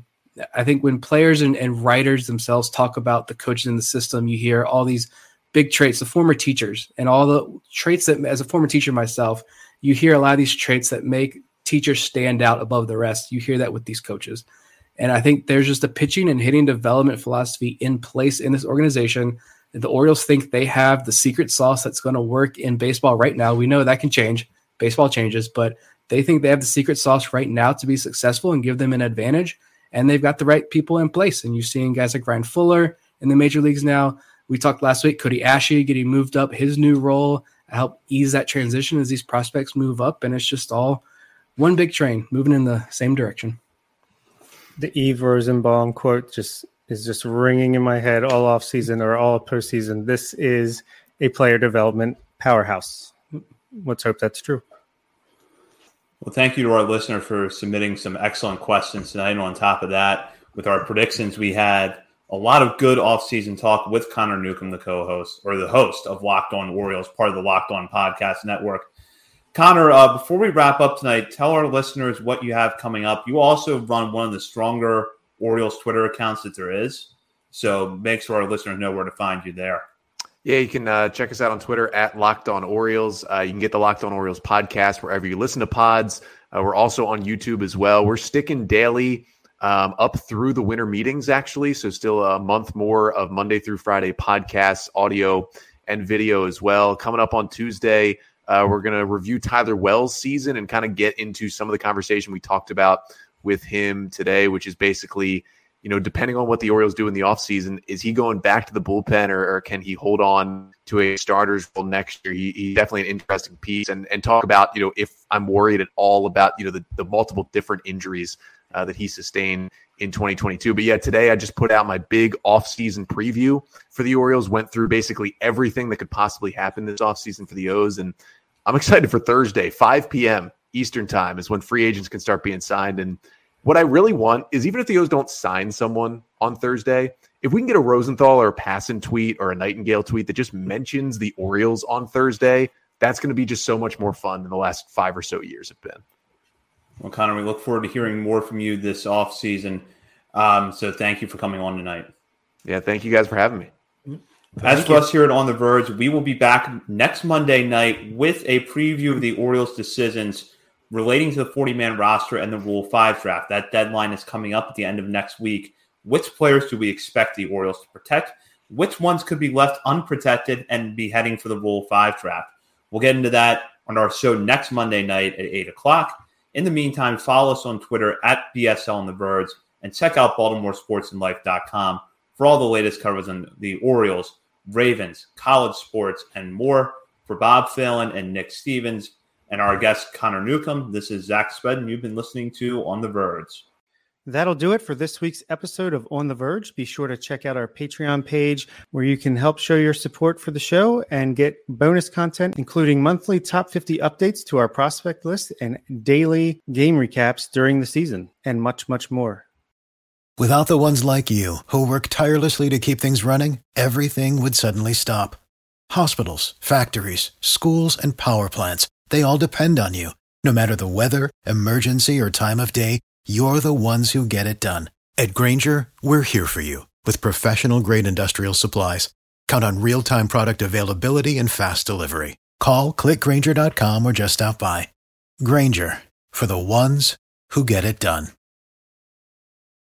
I think when players and writers themselves talk about the coaches in the system, you hear all these big traits, the former teachers, and all the traits that, as a former teacher myself, you hear a lot of these traits that make teachers stand out above the rest. You hear that with these coaches. And I think there's just a pitching and hitting development philosophy in place in this organization. The Orioles think they have the secret sauce that's going to work in baseball right now. We know that can change. Baseball changes, but they think they have the secret sauce right now to be successful and give them an advantage. And they've got the right people in place. And you're seeing guys like Ryan Fuller in the major leagues now. We talked last week, Cody Ashley getting moved up, his new role, help ease that transition as these prospects move up. And it's just all one big train moving in the same direction. The Yves Rosenbaum quote is just ringing in my head all off season or all postseason. This is a player development powerhouse. Let's hope that's true. Well, thank you to our listener for submitting some excellent questions tonight. And on top of that, with our predictions, we had a lot of good off-season talk with Connor Newcomb, the co-host or the host of Locked On Orioles, part of the Locked On Podcast Network. Connor, before we wrap up tonight, tell our listeners what you have coming up. You also run one of the stronger Orioles Twitter accounts that there is, so make sure our listeners know where to find you there. Yeah, you can check us out on Twitter at Locked On Orioles. You can get the Locked On Orioles podcast wherever you listen to pods. We're also on YouTube as well. We're sticking daily up through the winter meetings, actually, so still a month more of Monday through Friday podcasts, audio, and video as well. Coming up on Tuesday, we're going to review Tyler Wells' season and kind of get into some of the conversation we talked about with him today, which is basically, depending on what the Orioles do in the offseason, is he going back to the bullpen or can he hold on to a starter's role next year? He's definitely an interesting piece and talk about, if I'm worried at all about, the multiple different injuries that he sustained in 2022. But yeah, today I just put out my big offseason preview for the Orioles, went through basically everything that could possibly happen this offseason for the O's. And I'm excited for Thursday, 5 p.m. Eastern time is when free agents can start being signed. And what I really want is, even if the O's don't sign someone on Thursday, if we can get a Rosenthal or a Passan tweet or a Nightingale tweet that just mentions the Orioles on Thursday, that's going to be just so much more fun than the last 5 or so years have been. Well, Connor, we look forward to hearing more from you this offseason. So thank you for coming on tonight. Yeah, thank you guys for having me. As for us here at On the Verge, we will be back next Monday night with a preview of the Orioles' decisions relating to the 40-man roster and the Rule 5 draft. That deadline is coming up at the end of next week. which players do we expect the Orioles to protect? Which ones could be left unprotected and be heading for the Rule 5 draft? We'll get into that on our show next Monday night at 8 o'clock. In the meantime, follow us on Twitter at BSL on the Verge and check out BaltimoreSportsAndLife.com for all the latest coverage on the Orioles, Ravens, college sports, and more. For Bob Phelan and Nick Stevens and our guest Connor Newcomb, this is Zach Sped, and you've been listening to On the Verge. That'll do it for this week's episode of On the Verge. Be sure to check out our Patreon page where you can help show your support for the show and get bonus content, including monthly top 50 updates to our prospect list and daily game recaps during the season, and much, much more. Without the ones like you who work tirelessly to keep things running, everything would suddenly stop. Hospitals, factories, schools, and power plants, they all depend on you. No matter the weather, emergency, or time of day, you're the ones who get it done. At Grainger, we're here for you with professional-grade industrial supplies. Count on real-time product availability and fast delivery. Call, click Grainger.com, or just stop by. Grainger, for the ones who get it done.